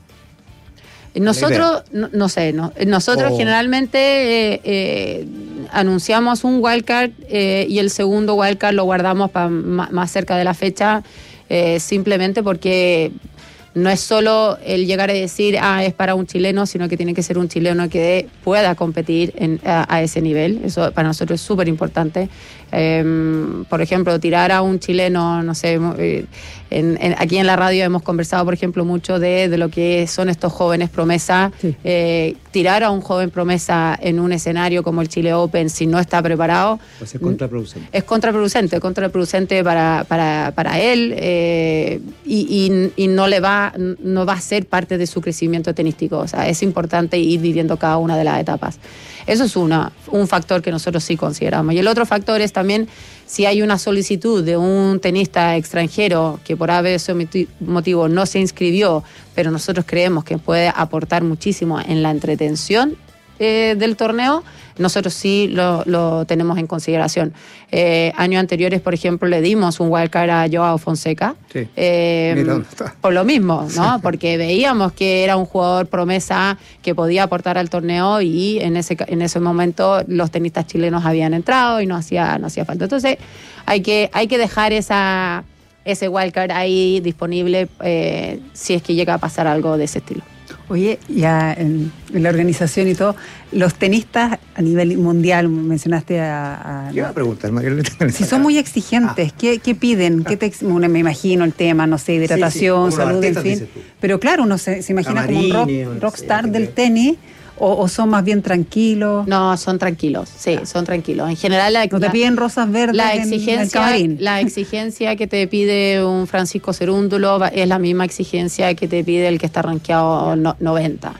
Nosotros, no, no sé, no, nosotros oh. generalmente eh, eh, anunciamos un wildcard eh, y el segundo wildcard lo guardamos para más, más cerca de la fecha, eh, simplemente porque no es solo el llegar a decir, ah, es para un chileno, sino que tiene que ser un chileno que pueda competir en, a, a ese nivel. Eso para nosotros es súper importante. Eh, por ejemplo, tirar a un chileno, no sé, eh, en, en, aquí en la radio hemos conversado, por ejemplo, mucho de, de lo que son estos jóvenes promesa. Sí. Eh, tirar a un joven promesa en un escenario como el Chile Open si no está preparado pues es contraproducente. Es contraproducente, contraproducente para, para, para él eh, y, y, y no le va, no va a ser parte de su crecimiento tenístico. O sea, es importante ir viviendo cada una de las etapas. Eso es una, un factor que nosotros sí consideramos. Y el otro factor es también si hay una solicitud de un tenista extranjero que por haber ese motivo no se inscribió, pero nosotros creemos que puede aportar muchísimo en la entretención eh, del torneo, nosotros sí lo, lo tenemos en consideración. Eh, años anteriores, por ejemplo, le dimos un wildcard a Joao Fonseca. Sí. Eh, Mira dónde está. Por lo mismo, ¿no? Porque veíamos que era un jugador promesa que podía aportar al torneo y en ese, en ese momento los tenistas chilenos habían entrado y no hacía, no hacía falta. Entonces hay que, hay que dejar esa, ese wildcard ahí disponible eh, si es que llega a pasar algo de ese estilo. Oye, ya en, en la organización y todo, los tenistas a nivel mundial, mencionaste a... a ¿Qué va a preguntar, María? Si son muy exigentes, ah. ¿qué, ¿qué piden? ¿Qué te, bueno, me imagino el tema, no sé, hidratación, sí, sí. salud, en fin. Pero claro, uno se, se imagina Amarini, como un rock, rockstar sí, del sí. tenis. O, ¿O son más bien tranquilos? No, son tranquilos, sí, ah. son tranquilos. En general, la, ¿no te piden rosas verdes la exigencia, en el camarín? La exigencia que te pide un Francisco Cerúndulo es la misma exigencia que te pide el que está rankeado no, noventa.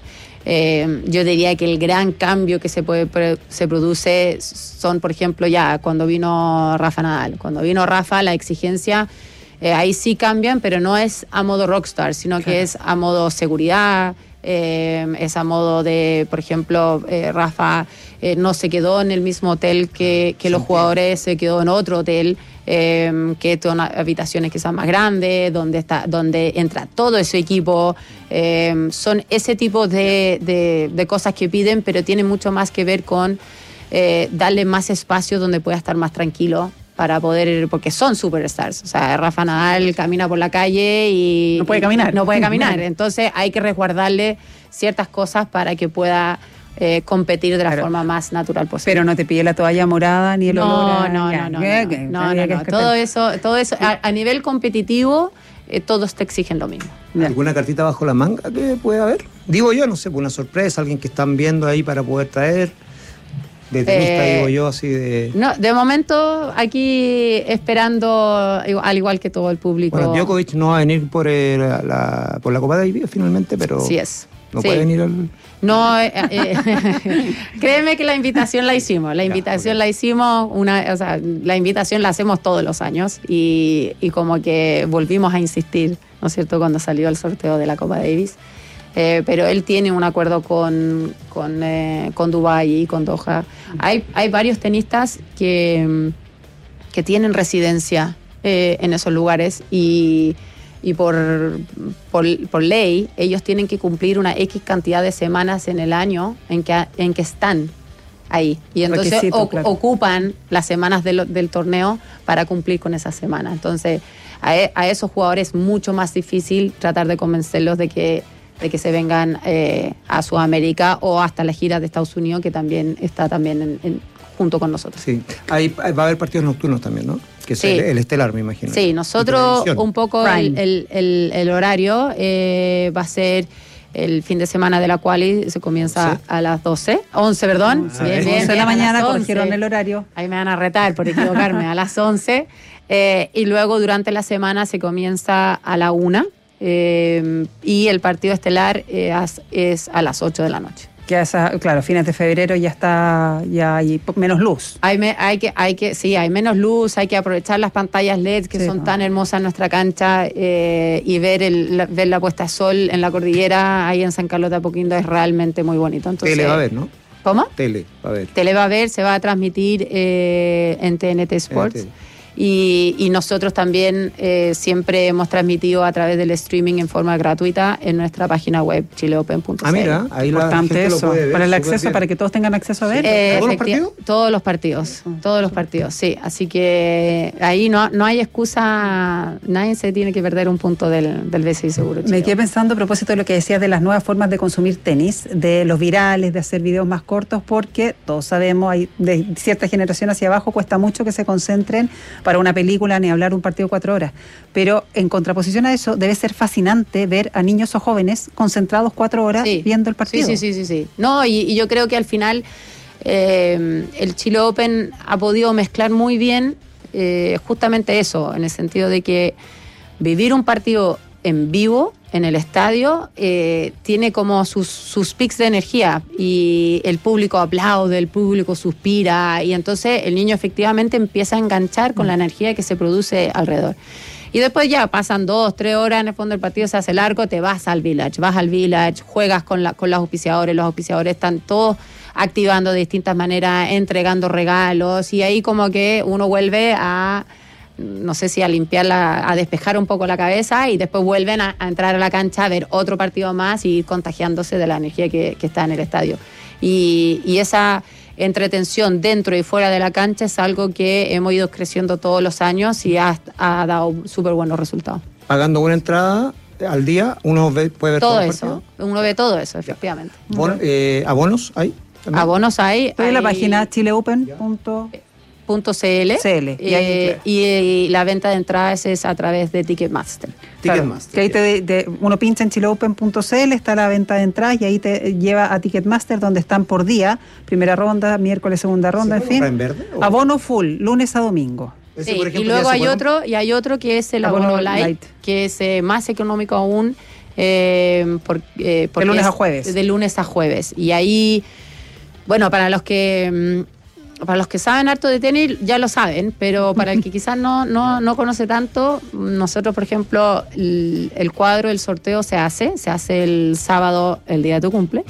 Eh, yo diría que el gran cambio que se puede se produce son, por ejemplo, ya cuando vino Rafa Nadal. Cuando vino Rafa, la exigencia Eh, ahí sí cambian, pero no es a modo rockstar, sino claro. que es a modo seguridad, eh, es a modo de, por ejemplo, eh, Rafa eh, no se quedó en el mismo hotel que, que los jugadores, se quedó en otro hotel, eh, que son habitaciones que son más grandes, donde está, donde entra todo ese equipo. Eh, son ese tipo de, de, de cosas que piden, pero tienen mucho más que ver con eh, darle más espacio donde pueda estar más tranquilo, para poder, porque son superstars. O sea, Rafa Nadal camina por la calle y... No puede caminar. No puede caminar. Entonces hay que resguardarle ciertas cosas para que pueda eh, competir de la claro. forma más natural posible. Pero no te pide la toalla morada ni el no, olor a... No, ya, no, no, ya, no, que, no, no, no. Todo eso, todo eso a, a nivel competitivo, eh, todos te exigen lo mismo. ¿Alguna cartita bajo la manga que puede haber? Digo yo, no sé, una sorpresa, alguien que están viendo ahí para poder traer... De tenista, eh, digo yo, así de... No, de momento aquí esperando, al igual que todo el público. Bueno, Djokovic no va a venir por, el, la, por la Copa Davis finalmente, pero... Sí es. No sí. puede venir al... No, eh, eh, créeme que la invitación la hicimos, la invitación ya, la hicimos, una, o sea, la invitación la hacemos todos los años y, y como que volvimos a insistir, ¿no es cierto?, cuando salió el sorteo de la Copa Davis. Eh, pero él tiene un acuerdo con, con, eh, con Dubái y con Doha. Hay, hay varios tenistas que, que tienen residencia eh, en esos lugares y, y por, por, por ley ellos tienen que cumplir una X cantidad de semanas en el año en que, en que están ahí. Y entonces o, claro. ocupan las semanas del, del torneo para cumplir con esa semana. Entonces a, a esos jugadores es mucho más difícil tratar de convencerlos de que de que se vengan eh, a Sudamérica o hasta la gira de Estados Unidos, que también está también en, en, junto con nosotros. Sí, Ahí va a haber partidos nocturnos también, ¿no? Que es sí. el, el estelar, me imagino. Sí, nosotros un poco el, el, el, el horario eh, va a ser el fin de semana de la quali, se comienza ¿Sí? a las doce, once, perdón. Ah, bien, bien, once de la mañana, corrigieron el horario. Ahí me van a retar por equivocarme, a las once. Eh, y luego durante la semana se comienza a la una. Eh, y el partido estelar eh, es, es a las ocho de la noche. Que esa, claro, fines de febrero ya está, ya hay menos luz. Hay, me, hay que, hay que, sí, hay menos luz, hay que aprovechar las pantallas L E D que sí, son no. tan hermosas en nuestra cancha eh, y ver, el, la, ver la puesta de sol en la cordillera ahí en San Carlos de Apoquindo es realmente muy bonito. Entonces, Tele va a ver, ¿no? ¿Cómo? Tele va a ver. Tele va a ver, se va a transmitir eh, en T N T Sports. T N T. Y, y nosotros también eh, siempre hemos transmitido a través del streaming en forma gratuita en nuestra página web chile open punto c l. Ah, mira, ahí importante la gente eso, lo puede ver, para el acceso, bien. Para que todos tengan acceso a ver. Eh, ¿Todos los partidos? Todos los partidos, todos los partidos, sí. Así que ahí no, no hay excusa, nadie se tiene que perder un punto del, del B C I Seguro Chile. Me quedé pensando a propósito de lo que decías de las nuevas formas de consumir tenis, de los virales, de hacer videos más cortos, porque todos sabemos, hay de cierta generación hacia abajo cuesta mucho que se concentren para una película ni hablar un partido de cuatro horas, pero en contraposición a eso debe ser fascinante ver a niños o jóvenes concentrados cuatro horas sí. viendo el partido. Sí, sí, sí, sí, sí. No, y, y yo creo que al final eh, el Chile Open ha podido mezclar muy bien eh, justamente eso, en el sentido de que vivir un partido en vivo en el estadio eh, tiene como sus, sus pics de energía y el público aplaude, el público suspira y entonces el niño efectivamente empieza a enganchar con la energía que se produce alrededor. Y después ya pasan dos, tres horas, en el fondo el partido se hace largo, te vas al Village, vas al Village, juegas con, la, con los auspiciadores, los auspiciadores están todos activando de distintas maneras, entregando regalos y ahí como que uno vuelve a... no sé si a limpiarla, a despejar un poco la cabeza y después vuelven a, a entrar a la cancha a ver otro partido más y ir contagiándose de la energía que, que está en el estadio. Y, y esa entretención dentro y fuera de la cancha es algo que hemos ido creciendo todos los años y ha, ha dado súper buenos resultados. Pagando una entrada al día, uno ve, puede ver todo, todo el eso, partido. Uno ve todo eso, efectivamente. Bon, eh, ¿Abonos hay? ¿También? Abonos hay. Estoy en la página chile open punto .cl, C L, y, eh, y, y la venta de entradas es a través de Ticketmaster. Ticketmaster. Claro, que ahí te, te, uno pincha en chile open punto c l, está la venta de entradas y ahí te lleva a Ticketmaster donde están por día, primera ronda, miércoles, segunda ronda, en fin. ¿En verde? ¿O? Abono full, lunes a domingo. Sí, ejemplo, y luego hay otro, y hay otro que es el abono, abono light, light, que es eh, más económico aún. Eh, por, eh, de lunes a jueves. De lunes a jueves. Y ahí, bueno, para los que... para los que saben harto de tenis ya lo saben, pero para el que quizás no, no, no conoce tanto, nosotros, por ejemplo, el, el cuadro del sorteo se hace, se hace el sábado, el día de tu cumple.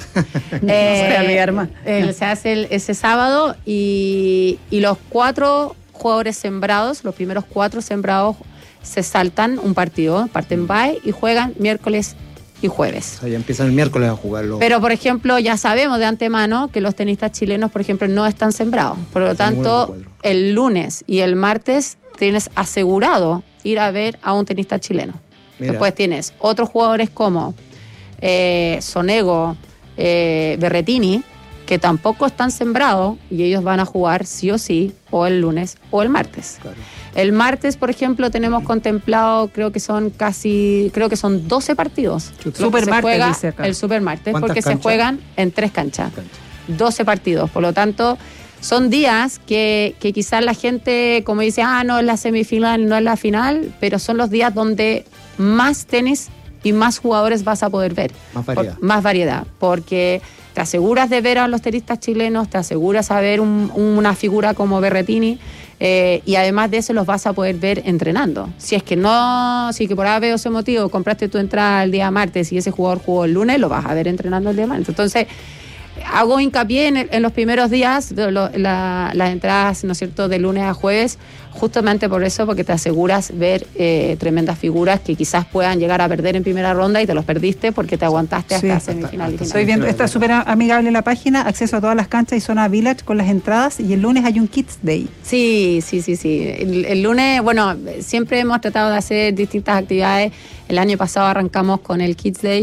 eh, el, se hace el, ese sábado y, y los cuatro jugadores sembrados, los primeros cuatro sembrados, se saltan un partido, parten bye y juegan miércoles y jueves. O sea, ya empiezan el miércoles a jugarlo. Pero, por ejemplo, ya sabemos de antemano que los tenistas chilenos, por ejemplo, no están sembrados. Por lo tanto, el lunes y el martes tienes asegurado ir a ver a un tenista chileno. Mira. Después tienes otros jugadores como eh, Sonego, eh, Berrettini, que tampoco están sembrados y ellos van a jugar sí o sí, o el lunes o el martes. Claro. El martes, por ejemplo, tenemos contemplado, creo que son casi, creo que son doce partidos. Super martes, dice acá. El super martes, porque canchas? se juegan en tres canchas. Cancha. doce partidos. Por lo tanto, son días que, que quizás la gente, como dice, ah, no es la semifinal, no es la final, pero son los días donde más tenis y más jugadores vas a poder ver. Más variedad. Por, más variedad, porque te aseguras de ver a los tenistas chilenos, te aseguras de ver un, una figura como Berrettini, eh, y además de eso los vas a poder ver entrenando. Si es que no, si que por A, B o C motivo compraste tu entrada el día martes y ese jugador jugó el lunes, lo vas a ver entrenando el día martes. Entonces, hago hincapié en, en los primeros días, de lo, la, las entradas, ¿no es cierto?, de lunes a jueves, justamente por eso, porque te aseguras ver eh, tremendas figuras que quizás puedan llegar a perder en primera ronda y te los perdiste porque te aguantaste hasta sí, semifinal. Hasta, estoy viendo, está súper amigable la página, acceso a todas las canchas y zona Village con las entradas, y el lunes hay un Kids Day. Sí, sí, sí, sí. El, el lunes, bueno, siempre hemos tratado de hacer distintas actividades. El año pasado arrancamos con el Kids Day.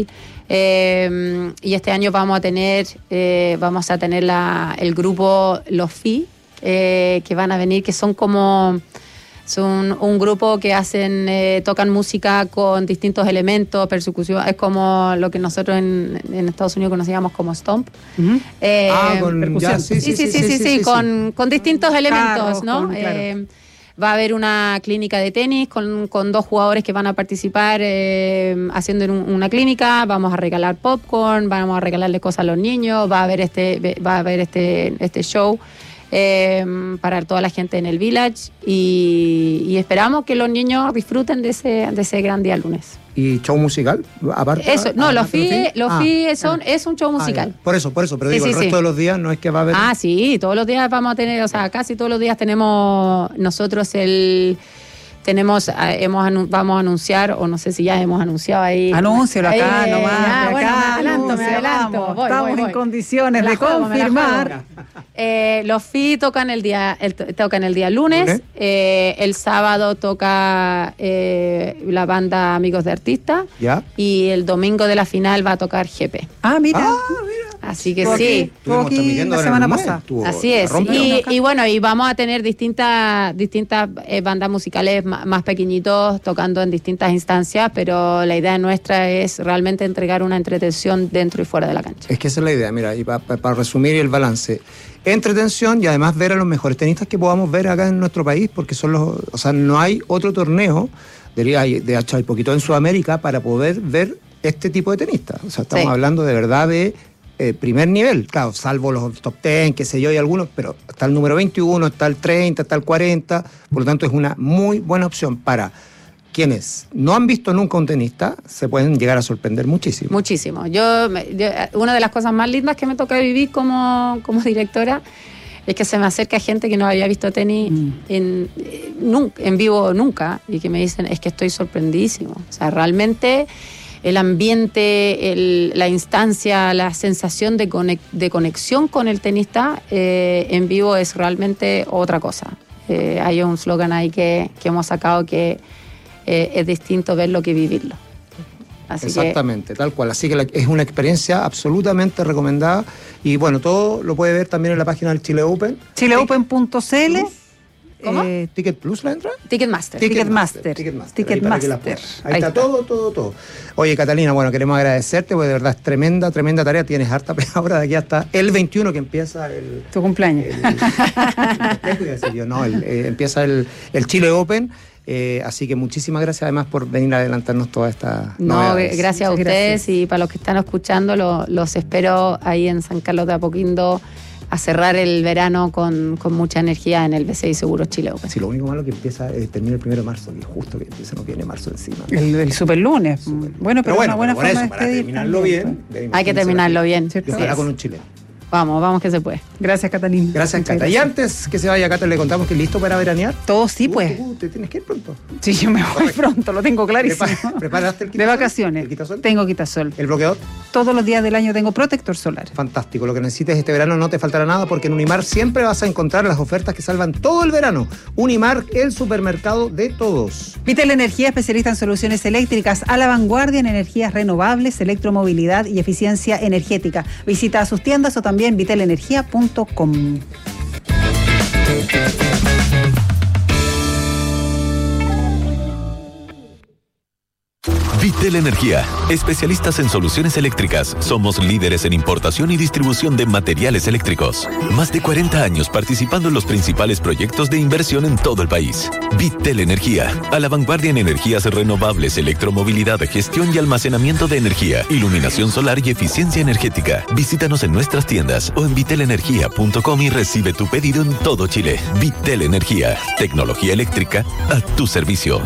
Eh, y este año vamos a tener eh, vamos a tener la, el grupo Los Fi eh, que van a venir, que son como son un grupo que hacen eh, tocan música con distintos elementos, persecución, es como lo que nosotros en, en Estados Unidos conocíamos como stomp. Uh-huh. eh, ah, con ya, sí, sí, sí, sí, sí, sí, sí, sí, sí, con, con distintos elementos, ¿no? Con, claro. eh, Va a haber una clínica de tenis con, con dos jugadores que van a participar eh, haciendo un, una clínica. Vamos a regalar popcorn, vamos a regalarle cosas a los niños. Va a haber este, va a haber este, este show eh, para toda la gente en el Village y, y esperamos que los niños disfruten de ese, de ese gran día lunes. ¿Y show musical? Aparte, eso, no, los F I, los ah, F I son, es un show musical. Ah, por eso, por eso, pero sí, digo, sí, el resto sí. de los días no es que va a haber... Ah, sí, todos los días vamos a tener, o sea, casi todos los días tenemos nosotros el... Tenemos, hemos, vamos a anunciar, o no sé si ya hemos anunciado ahí. Anúncialo acá, ahí, nomás. Ah, acá, bueno, me adelanto, me adelanto. Vamos, voy, estamos voy, voy. en condiciones me de juego, confirmar. Eh, los F I tocan el día, el, tocan el día lunes. ¿Lunes? Eh, el sábado toca eh, la banda Amigos de Artistas. ¿Ya? Y el domingo de la final va a tocar G P. Ah, mira. Ah, mira. Así que Estuvo sí. Aquí, estuvo aquí la semana pasada. Así es. Y, y bueno, y vamos a tener distintas distintas eh, bandas musicales más, más pequeñitos tocando en distintas instancias, pero la idea nuestra es realmente entregar una entretención dentro y fuera de la cancha. Es que esa es la idea, mira, y para pa, pa resumir el balance, entretención y además ver a los mejores tenistas que podamos ver acá en nuestro país, porque son los, o sea, no hay otro torneo, de, de hecho hay poquito en Sudamérica para poder ver este tipo de tenistas. O sea, estamos sí. hablando de verdad de Eh, primer nivel, claro, salvo los top diez, qué sé yo, y algunos, pero está el número veintiuno, está el treinta, está el cuarenta, por lo tanto es una muy buena opción para quienes no han visto nunca un tenista, se pueden llegar a sorprender muchísimo. Muchísimo. Yo, yo una de las cosas más lindas que me toca vivir como, como directora es que se me acerca gente que no había visto tenis mm. en, en, en vivo nunca y que me dicen, es que estoy sorprendidísimo. O sea, realmente el ambiente, el, la instancia, la sensación de, conec- de conexión con el tenista eh, en vivo es realmente otra cosa. Eh, hay un slogan ahí que, que hemos sacado que eh, es distinto verlo que vivirlo. Así Exactamente, que, tal cual. Así que la, es una experiencia absolutamente recomendada y bueno, todo lo puede ver también en la página del Chile Open. chile open punto c l. ¿Cómo? Eh, ¿Ticket Plus la entra? Ticketmaster. Ticketmaster. Ticketmaster. Ticketmaster. Ahí, Ahí, Ahí está, está todo, todo, todo. Oye, Catalina, bueno, queremos agradecerte, porque de verdad es tremenda, tremenda tarea. Tienes harta ahora de aquí hasta el veintiuno que empieza el... Tu cumpleaños. El, el, el, yo, no, el, eh, empieza el, el Chile Open. Eh, así que muchísimas gracias además por venir a adelantarnos toda esta No, novedades. Gracias a ustedes gracias. Y para los que están escuchando, lo, los espero ahí en San Carlos de Apoquindo a cerrar el verano con, con mucha energía en el B C I Seguros Chile Open. Sí, lo único malo que empieza, eh, termina el primero de marzo, que justo que empieza, no viene marzo encima. El, el super lunes. Super. Bueno, pero, pero bueno, una buena forma eso, de para despedir. terminarlo bien. Hay que terminarlo bien. Y ojalá con un chileno. Vamos, vamos que se puede. Gracias, Catalina. Gracias, Cata. Gracias. Y antes que se vaya, Cata, le contamos que listo para veranear. Todo sí, pues. Uh, uh, ¿Te tienes que ir pronto? Sí, yo me voy Correcto. pronto, lo tengo clarísimo. ¿Preparaste el quitasol? De vacaciones. ¿El quitasol? Tengo quitasol. ¿El bloqueador? Todos los días del año tengo protector solar. Fantástico. Lo que necesites este verano no te faltará nada porque en Unimar siempre vas a encontrar las ofertas que salvan todo el verano. Unimar, el supermercado de todos. Vitel Energía, especialista en soluciones eléctricas, a la vanguardia en energías renovables, electromovilidad y eficiencia energética. Visita sus tiendas o también vitel energía punto com. Vitel Energía, especialistas en soluciones eléctricas. Somos líderes en importación y distribución de materiales eléctricos. Más de cuarenta años participando en los principales proyectos de inversión en todo el país. Vitel Energía, a la vanguardia en energías renovables, electromovilidad, gestión y almacenamiento de energía, iluminación solar y eficiencia energética. Visítanos en nuestras tiendas o en vitel energía punto com y recibe tu pedido en todo Chile. Vitel Energía, tecnología eléctrica a tu servicio.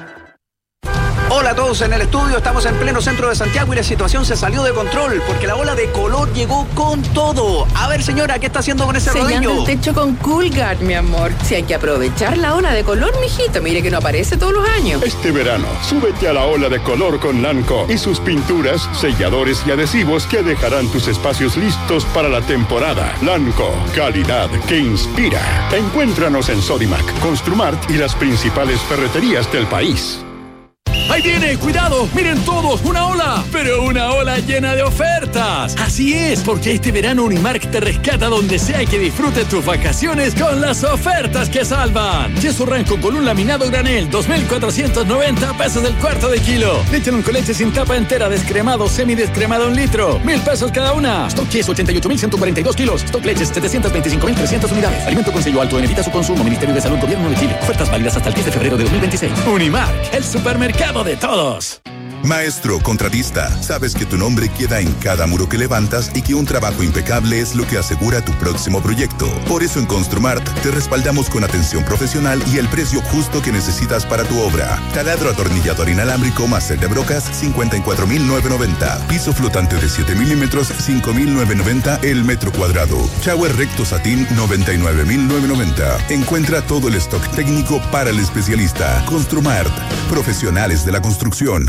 Hola a todos en el estudio, estamos en pleno centro de Santiago y la situación se salió de control porque la ola de color llegó con todo. A ver, señora, ¿qué está haciendo con ese Sellando rodillo? el techo con Coolguard, mi amor. Si hay que aprovechar la ola de color, mijito, mire que no aparece todos los años. Este verano, súbete a la ola de color con Lanco y sus pinturas, selladores y adhesivos que dejarán tus espacios listos para la temporada. Lanco, calidad que inspira. Encuéntranos en Sodimac, Construmart y las principales ferreterías del país. ¡Ahí viene! ¡Cuidado! ¡Miren todos! ¡Una ola! ¡Pero una ola llena de ofertas! Así es, porque este verano Unimark te rescata donde sea y que disfrutes tus vacaciones con las ofertas que salvan. Yeso Ranco con un laminado granel, dos mil cuatrocientos noventa pesos el cuarto de kilo. Leche con leche sin tapa entera, descremado, semidescremado un litro, mil pesos cada una. Stock queso, ochenta y ocho mil ciento cuarenta y dos kilos. Stock leches, setecientos veinticinco mil trescientas unidades. Alimento con sello alto, evita su consumo. Ministerio de Salud, Gobierno de Chile. Ofertas válidas hasta el diez de febrero de dos mil veintiséis. Unimark, el supermercado de todos. Maestro contratista, sabes que tu nombre queda en cada muro que levantas y que un trabajo impecable es lo que asegura tu próximo proyecto. Por eso en Construmart te respaldamos con atención profesional y el precio justo que necesitas para tu obra. Taladro atornillador inalámbrico máster de brocas, cincuenta y cuatro mil novecientos noventa. Piso flotante de siete milímetros, cinco mil novecientos noventa el metro cuadrado. Shower recto satín, noventa y nueve mil novecientos noventa. Encuentra todo el stock técnico para el especialista. Construmart, profesionales de la construcción.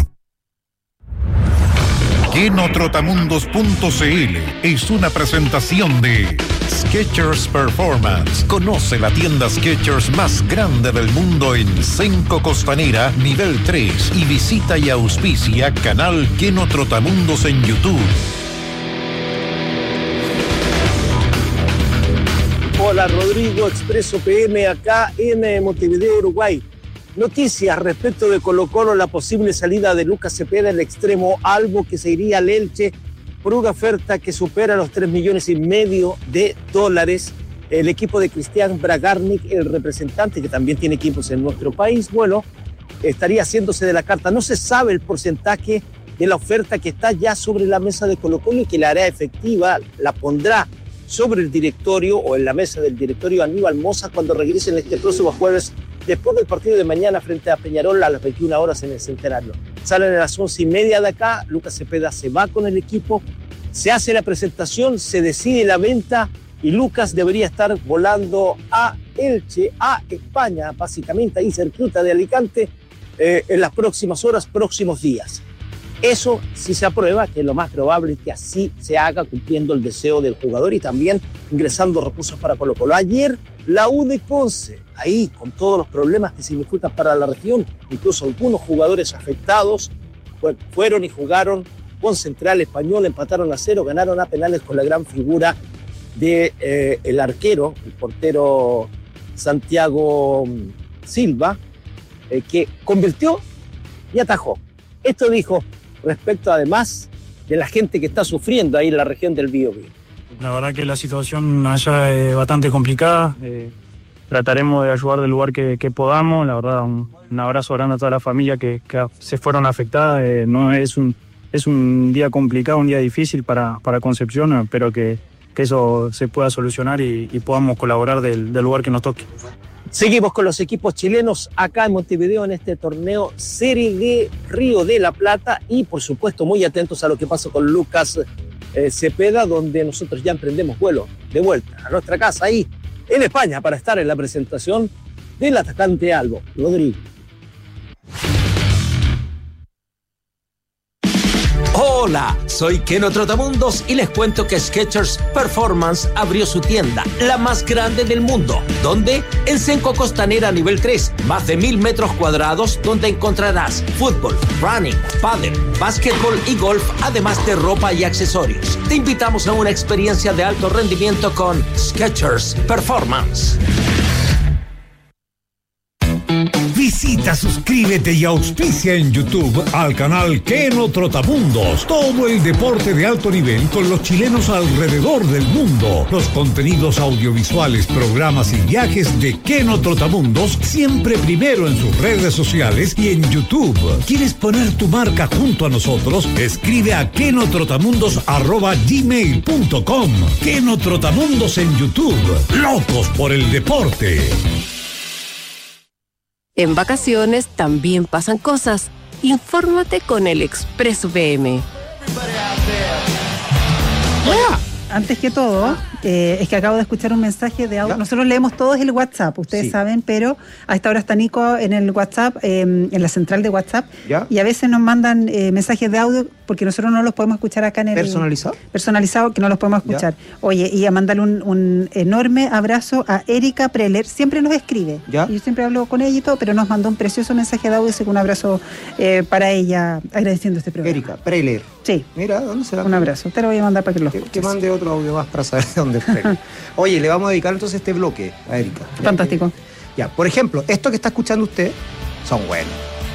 Kenotrotamundos punto c l es una presentación de Skechers Performance. Conoce la tienda Skechers más grande del mundo en Senco Costanera, nivel tres, y visita y auspicia canal Kenotrotamundos en YouTube. Hola, Rodrigo, Expreso P M acá en Montevideo, Uruguay. Noticias respecto de Colo-Colo, la posible salida de Lucas Cepeda, el extremo albo que se iría al Elche por una oferta que supera los tres millones y medio de dólares. El equipo de Cristian Bragarnik, el representante que también tiene equipos en nuestro país, bueno, estaría haciéndose de la carta. No se sabe el porcentaje de la oferta que está ya sobre la mesa de Colo-Colo y que la hará efectiva, la pondrá sobre el directorio o en la mesa del directorio Aníbal Mosa cuando regresen este próximo jueves después del partido de mañana frente a Peñarol a las veintiuna horas en el Centenario. Salen a las once y media de acá, Lucas Cepeda se va con el equipo, se hace la presentación, se decide la venta y Lucas debería estar volando a Elche, a España, básicamente ahí cerquita de Alicante, eh, en las próximas horas, próximos días. Eso sí se aprueba, que es lo más probable es que así se haga, cumpliendo el deseo del jugador y también ingresando recursos para Colo-Colo. Ayer la U de Conce, ahí con todos los problemas que significan para la región, incluso algunos jugadores afectados fueron y jugaron con Central Español, empataron a cero, ganaron a penales con la gran figura de eh, el arquero, el portero Santiago Silva, eh, que convirtió y atajó. Esto dijo respecto además de la gente que está sufriendo ahí en la región del Biobío. La verdad que la situación allá es bastante complicada. Eh, trataremos de ayudar del lugar que, que podamos. La verdad, un, un abrazo grande a toda la familia que, que se fueron afectadas. Eh, no es un, es un día complicado, un día difícil para, para Concepción, pero que, que eso se pueda solucionar y, y podamos colaborar del, del lugar que nos toque. Seguimos con los equipos chilenos acá en Montevideo en este torneo Serie de Río de la Plata y por supuesto muy atentos a lo que pasa con Lucas eh, Cepeda, donde nosotros ya emprendemos vuelo de vuelta a nuestra casa ahí en España para estar en la presentación del atacante Albo Rodrigo. Hola, soy Keno Trotamundos y les cuento que Skechers Performance abrió su tienda, la más grande del mundo. ¿Dónde? En Senco Costanera nivel tres, más de mil metros cuadrados donde encontrarás fútbol, running, pádel, básquetbol y golf, además de ropa y accesorios. Te invitamos a una experiencia de alto rendimiento con Skechers Performance. Visita, suscríbete y auspicia en YouTube al canal Keno Trotamundos. Todo el deporte de alto nivel con los chilenos alrededor del mundo. Los contenidos audiovisuales, programas y viajes de Keno Trotamundos siempre primero en sus redes sociales y en YouTube. ¿Quieres poner tu marca junto a nosotros? Escribe a kenotrotamundos arroba gmail punto com. Keno Trotamundos en YouTube. Locos por el deporte. En vacaciones también pasan cosas. Infórmate con el Expreso P M. Bueno, antes que todo, eh, es que acabo de escuchar un mensaje de audio. Nosotros leemos todos el WhatsApp, ustedes sí saben, pero a esta hora está Nico en el WhatsApp, eh, en la central de WhatsApp, ¿ya? Y a veces nos mandan eh, mensajes de audio porque nosotros no los podemos escuchar acá en el... ¿Personalizado? Personalizado, que no los podemos escuchar. ¿Ya? Oye, y a mandarle un, un enorme abrazo a Erika Preller, siempre nos escribe. ¿Ya? Y yo siempre hablo con ella y todo, pero nos mandó un precioso mensaje de audio, así que un abrazo eh, para ella, agradeciendo este programa. Erika Preller. Sí. Mira, ¿dónde será? Un abrazo. Te lo voy a mandar para que lo escuches. Que mande otro audio más para saber dónde está. Oye, le vamos a dedicar entonces este bloque a Erika. Fantástico. Ya, por ejemplo, esto que está escuchando usted son buenos.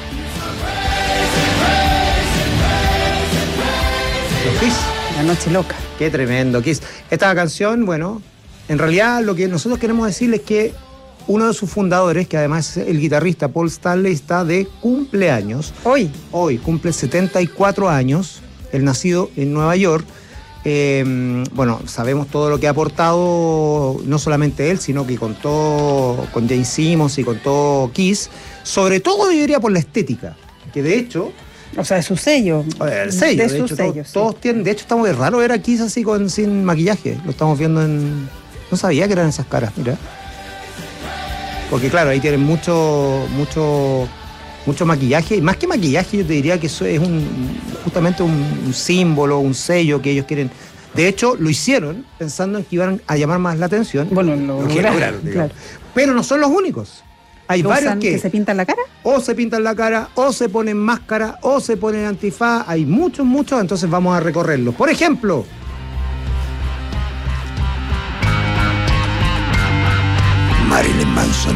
Los Kiss. La noche loca. Qué tremendo, Kiss. Esta canción, bueno, en realidad lo que nosotros queremos decirles es que uno de sus fundadores, que además es el guitarrista Paul Stanley, está de cumpleaños. Hoy. Hoy, cumple setenta y cuatro años. Él nacido en Nueva York. Eh, bueno, sabemos todo lo que ha aportado, no solamente él, sino que con todo, con Jane Simmons y con todo Kiss, sobre todo yo diría por la estética, que de hecho... O sea, de su sello. El sello, de, de su hecho, sello, todos, sí. todos tienen, de hecho está muy raro ver a Kiss así con, sin maquillaje, lo estamos viendo en... No sabía que eran esas caras, mira. Porque claro, ahí tienen mucho, mucho... mucho maquillaje, y más que maquillaje yo te diría que eso es un justamente un, un símbolo, un sello que ellos quieren. De hecho, lo hicieron pensando en que iban a llamar más la atención. Bueno, lo, lo que lograron, claro. Pero no son los únicos. Hay varios que, que se pintan la cara. O se pintan la cara, o se ponen máscara, o se ponen antifaz. Hay muchos, muchos, entonces vamos a recorrerlos. Por ejemplo, Marilyn Manson.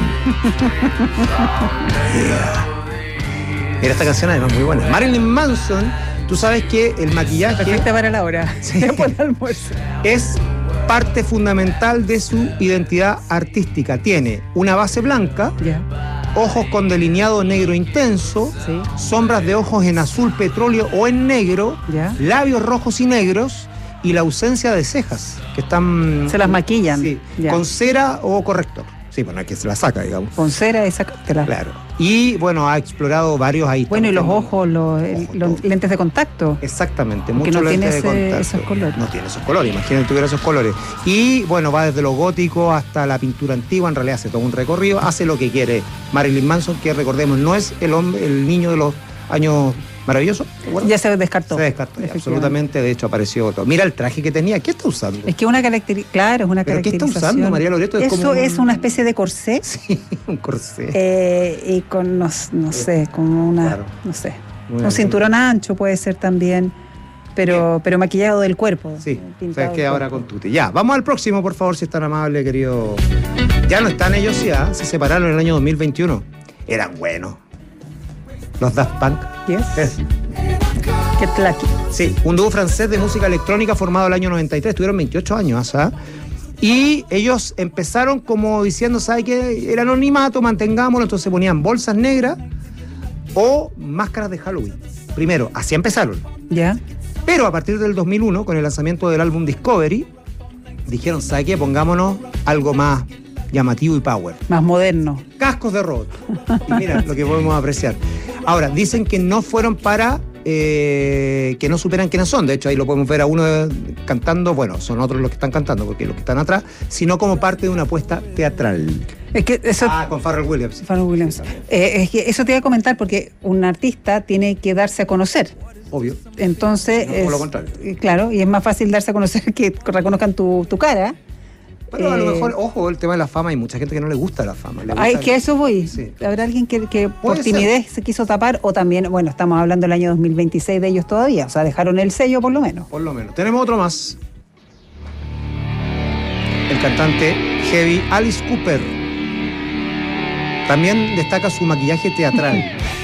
Yeah. Mira, esta canción además muy buena. Marilyn Manson, tú sabes que el maquillaje... Perfecta para la hora, sí, después del almuerzo. Es parte fundamental de su identidad artística. Tiene una base blanca, yeah, ojos con delineado negro intenso, sí, sombras de ojos en azul petróleo o en negro, yeah, labios rojos y negros y la ausencia de cejas, que están... Se las maquillan. Sí, yeah, con cera o corrector. Sí, bueno, es que se la saca, digamos. Con cera y sacártela. Claro. Y bueno, ha explorado varios ahí. Bueno, y los ojos, los, ojos, los lentes de contacto. Exactamente, porque muchos no lentes tiene de ese, contacto. esos colores. No tiene esos colores, imagínate que tuviera esos colores. Y bueno, va desde lo gótico hasta la pintura antigua, en realidad hace todo un recorrido, hace lo que quiere Marilyn Manson, que recordemos, no es el hombre, el niño de los años maravillosos. Bueno, ya se descartó. Se descartó, absolutamente, de hecho apareció otro. Mira el traje que tenía, ¿qué está usando? Es que una característica, claro, es una ¿Pero caracterización. qué está usando, María Loreto? Es Eso como un... es una especie de corsé. Sí, un corsé. Eh, y con, no, no sé, como una, claro, no sé, muy un bien, cinturón bien ancho puede ser también, pero, pero maquillado del cuerpo. Sí, sabes que ahora con Tuti. Ya, vamos al próximo, por favor, si es tan amable, querido. Ya no están ellos, ya, se separaron en el año dos mil veintiuno. Eran buenos. Los Daft Punk. Yes. Qué tlaque. Sí, un dúo francés de música electrónica formado el año noventa y tres, tuvieron veintiocho años, ¿sabes? Y ellos empezaron como diciendo, ¿sabes qué? El anonimato, mantengámoslo, entonces ponían bolsas negras o máscaras de Halloween. Primero, así empezaron. Ya. Pero a partir del dos mil uno, con el lanzamiento del álbum Discovery, dijeron, ¿sabe qué? Pongámonos algo más llamativo y power. Más moderno. Cascos de robot. Y mira lo que podemos apreciar. Ahora, dicen que no fueron para eh, que no superan quiénes son. De hecho, ahí lo podemos ver a uno de, cantando. Bueno, son otros los que están cantando, porque los que están atrás, sino como parte de una apuesta teatral. Es que eso, ah, con Pharrell Williams. Pharrell Williams. Eh, es que eso te iba a comentar, porque un artista tiene que darse a conocer. Obvio. Entonces, no, es, por lo contrario. Claro, y es más fácil darse a conocer que reconozcan tu, tu cara. Pero eh, a lo mejor, ojo, el tema de la fama, hay mucha gente que no le gusta la fama. Ay, que a eso voy. Sí. Habrá alguien que, que por timidez ser. se quiso tapar, o también, bueno, estamos hablando del año dos mil veintiséis de ellos todavía, o sea, dejaron el sello por lo menos. Por lo menos. Tenemos otro más. El cantante heavy Alice Cooper. También destaca su maquillaje teatral.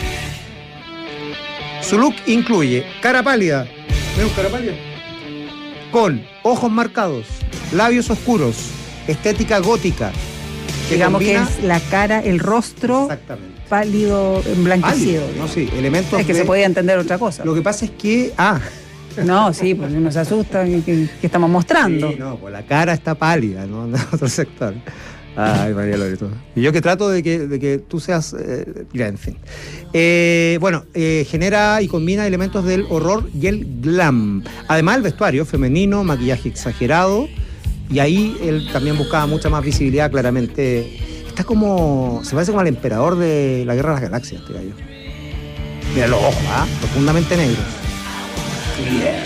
Su look incluye cara pálida, ¿vemos cara pálida? Con ojos marcados, labios oscuros, estética gótica. Que digamos combina... que es la cara, el rostro pálido, emblanquecido. Pálido, no, sí, elementos es que de... se podía entender otra cosa. Lo que pasa es que... Ah. No, sí, pues uno se asusta, ¿qué, qué, qué estamos mostrando? Sí, no, pues la cara está pálida, ¿no? En otro sector. Ay, María Loreto. Y yo que trato de que, de que tú seas... Eh, ya, en fin. Eh, bueno, eh, genera y combina elementos del horror y el glam. Además, el vestuario femenino, maquillaje exagerado. Y ahí él también buscaba mucha más visibilidad, claramente. Está como... Se parece como al emperador de la Guerra de las Galaxias, este gallo. Mira los ojos, ¿ah? Profundamente negros. Yeah.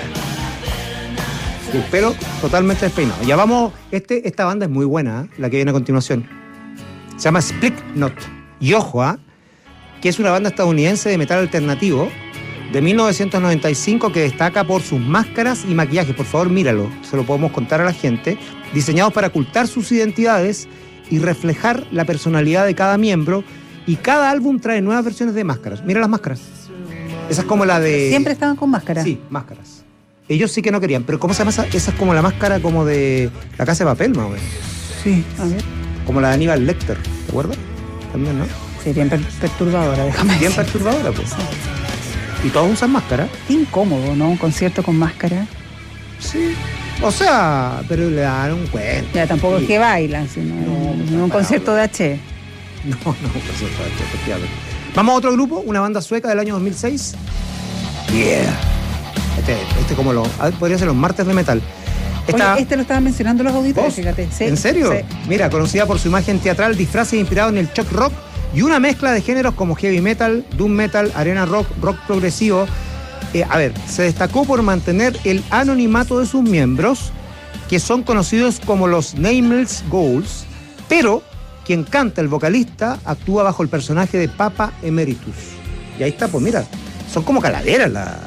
El pelo totalmente despeinado. Ya vamos, este, esta banda es muy buena, ¿eh? La que viene a continuación. Se llama Slipknot. Y ojo, ¿eh? Que es una banda estadounidense de metal alternativo de mil novecientos noventa y cinco que destaca por sus máscaras y maquillaje. Por favor, míralo, se lo podemos contar a la gente. Diseñados para ocultar sus identidades y reflejar la personalidad de cada miembro. Y cada álbum trae nuevas versiones de máscaras. Mira las máscaras. Esa es como la de... ¿Siempre estaban con máscaras? Sí, máscaras. Ellos sí que no querían, pero ¿cómo se llama esa? Esa es como la máscara como de La Casa de Papel, más o menos. Sí, a ver. Como la de Aníbal Lecter, ¿te acuerdas? También, ¿no? Sí, bien per perturbadora, déjame Bien decir. perturbadora, pues. Y todos usan máscara. Qué incómodo, ¿no? Un concierto con máscara. Sí. O sea, pero le dan un cuento. Ya, tampoco sí. Es que bailan, sino no, no un concierto de H. No, no, un concierto de H, efectivamente. Vamos a otro grupo, una banda sueca del año dos mil seis. Yeah. Este, este como lo... Podría ser los martes de metal. Esta, Oye, este lo estaban mencionando los auditores, fíjate. Sí, ¿en serio? Sí. Mira, conocida por su imagen teatral, disfraces inspirados en el shock rock y una mezcla de géneros como heavy metal, doom metal, arena rock, rock progresivo. Eh, a ver, se destacó por mantener el anonimato de sus miembros, que son conocidos como los Nameless Ghouls, pero quien canta, el vocalista, actúa bajo el personaje de Papa Emeritus. Y ahí está, pues mira, son como calaveras la...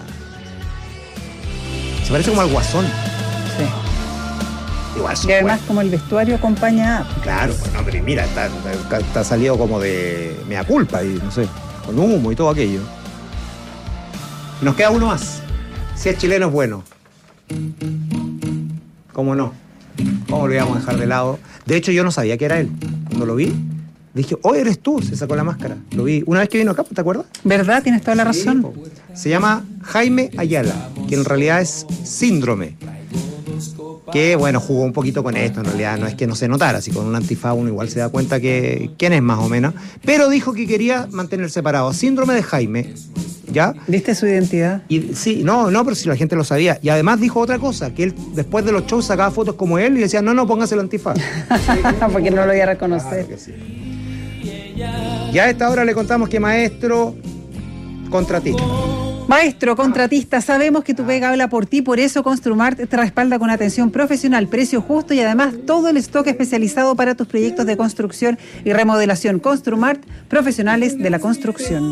Se parece como al Guasón. Sí. Igual, y además, como el vestuario acompaña... Claro, pues no, pero mira, está, está, está salido como de mea culpa y no sé, con humo y todo aquello. Nos queda uno más. Si es chileno es bueno. ¿Cómo no? ¿Cómo lo íbamos a dejar de lado? De hecho, yo no sabía que era él. Cuando lo vi, dije, oh, eres tú. Se sacó la máscara. Lo vi una vez que vino acá, ¿te acuerdas? ¿Verdad? Tienes toda la razón. Sí, se llama Jaime Ayala, que en realidad es Síndrome. Que, bueno, jugó un poquito con esto. En realidad no es que no se notara. Si con un antifaz uno igual se da cuenta que quién es más o menos. Pero dijo que quería mantener separado. Síndrome de Jaime. ¿Ya? ¿Viste su identidad? Y, sí, no, no, pero si la gente lo sabía. Y además dijo otra cosa, que él después de los shows sacaba fotos como él y decía, no, no, póngase el antifaz. Porque no lo iba a reconocer. Claro que sí. Ya a esta hora le contamos que maestro contratista. Maestro contratista, sabemos que tu pega habla por ti, por eso Construmart te respalda con atención profesional, precio justo y además todo el stock especializado para tus proyectos de construcción y remodelación. Construmart, profesionales de la construcción.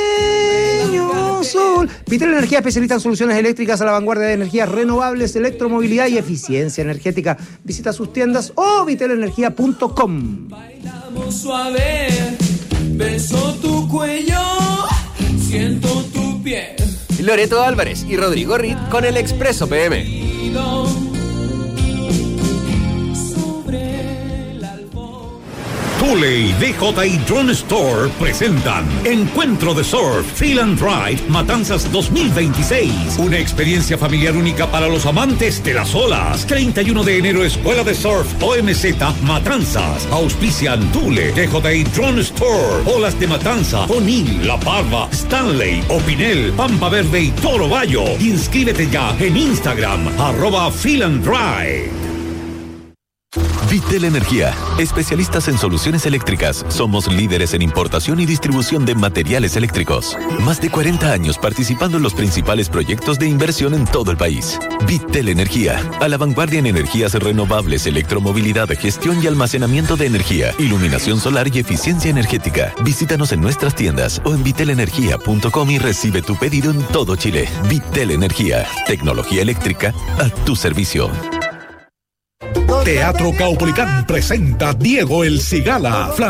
Sol. Vitel Energía, especialista en soluciones eléctricas a la vanguardia de energías renovables, electromovilidad y eficiencia energética. Visita sus tiendas o vitel energía punto com. Bailamos suave, beso tu cuello, siento tu piel. Loreto Álvarez y Rodrigo Ritt con el Expreso P M. Tu Thule y D J I Drone Store presentan Encuentro de Surf, Feel and Ride, Matanzas dos mil veintiséis. Una experiencia familiar única para los amantes de las olas. treinta y uno de enero, Escuela de Surf O M Z Matanzas. Auspician Thule, D J I Drone Store, Olas de Matanza, O'Neill, La Parva, Stanley, Opinel, Pampa Verde y Toro Bayo. Inscríbete ya en Instagram, arroba Feel and Ride. Vitel Energía, especialistas en soluciones eléctricas. Somos líderes en importación y distribución de materiales eléctricos. Más de cuarenta años participando en los principales proyectos de inversión en todo el país. Vitel Energía, a la vanguardia en energías renovables, electromovilidad, gestión y almacenamiento de energía, iluminación solar y eficiencia energética. Visítanos en nuestras tiendas o en vitel energía punto com y recibe tu pedido en todo Chile. Vitel Energía, tecnología eléctrica a tu servicio. Teatro Caupolicán presenta Diego El Cigala.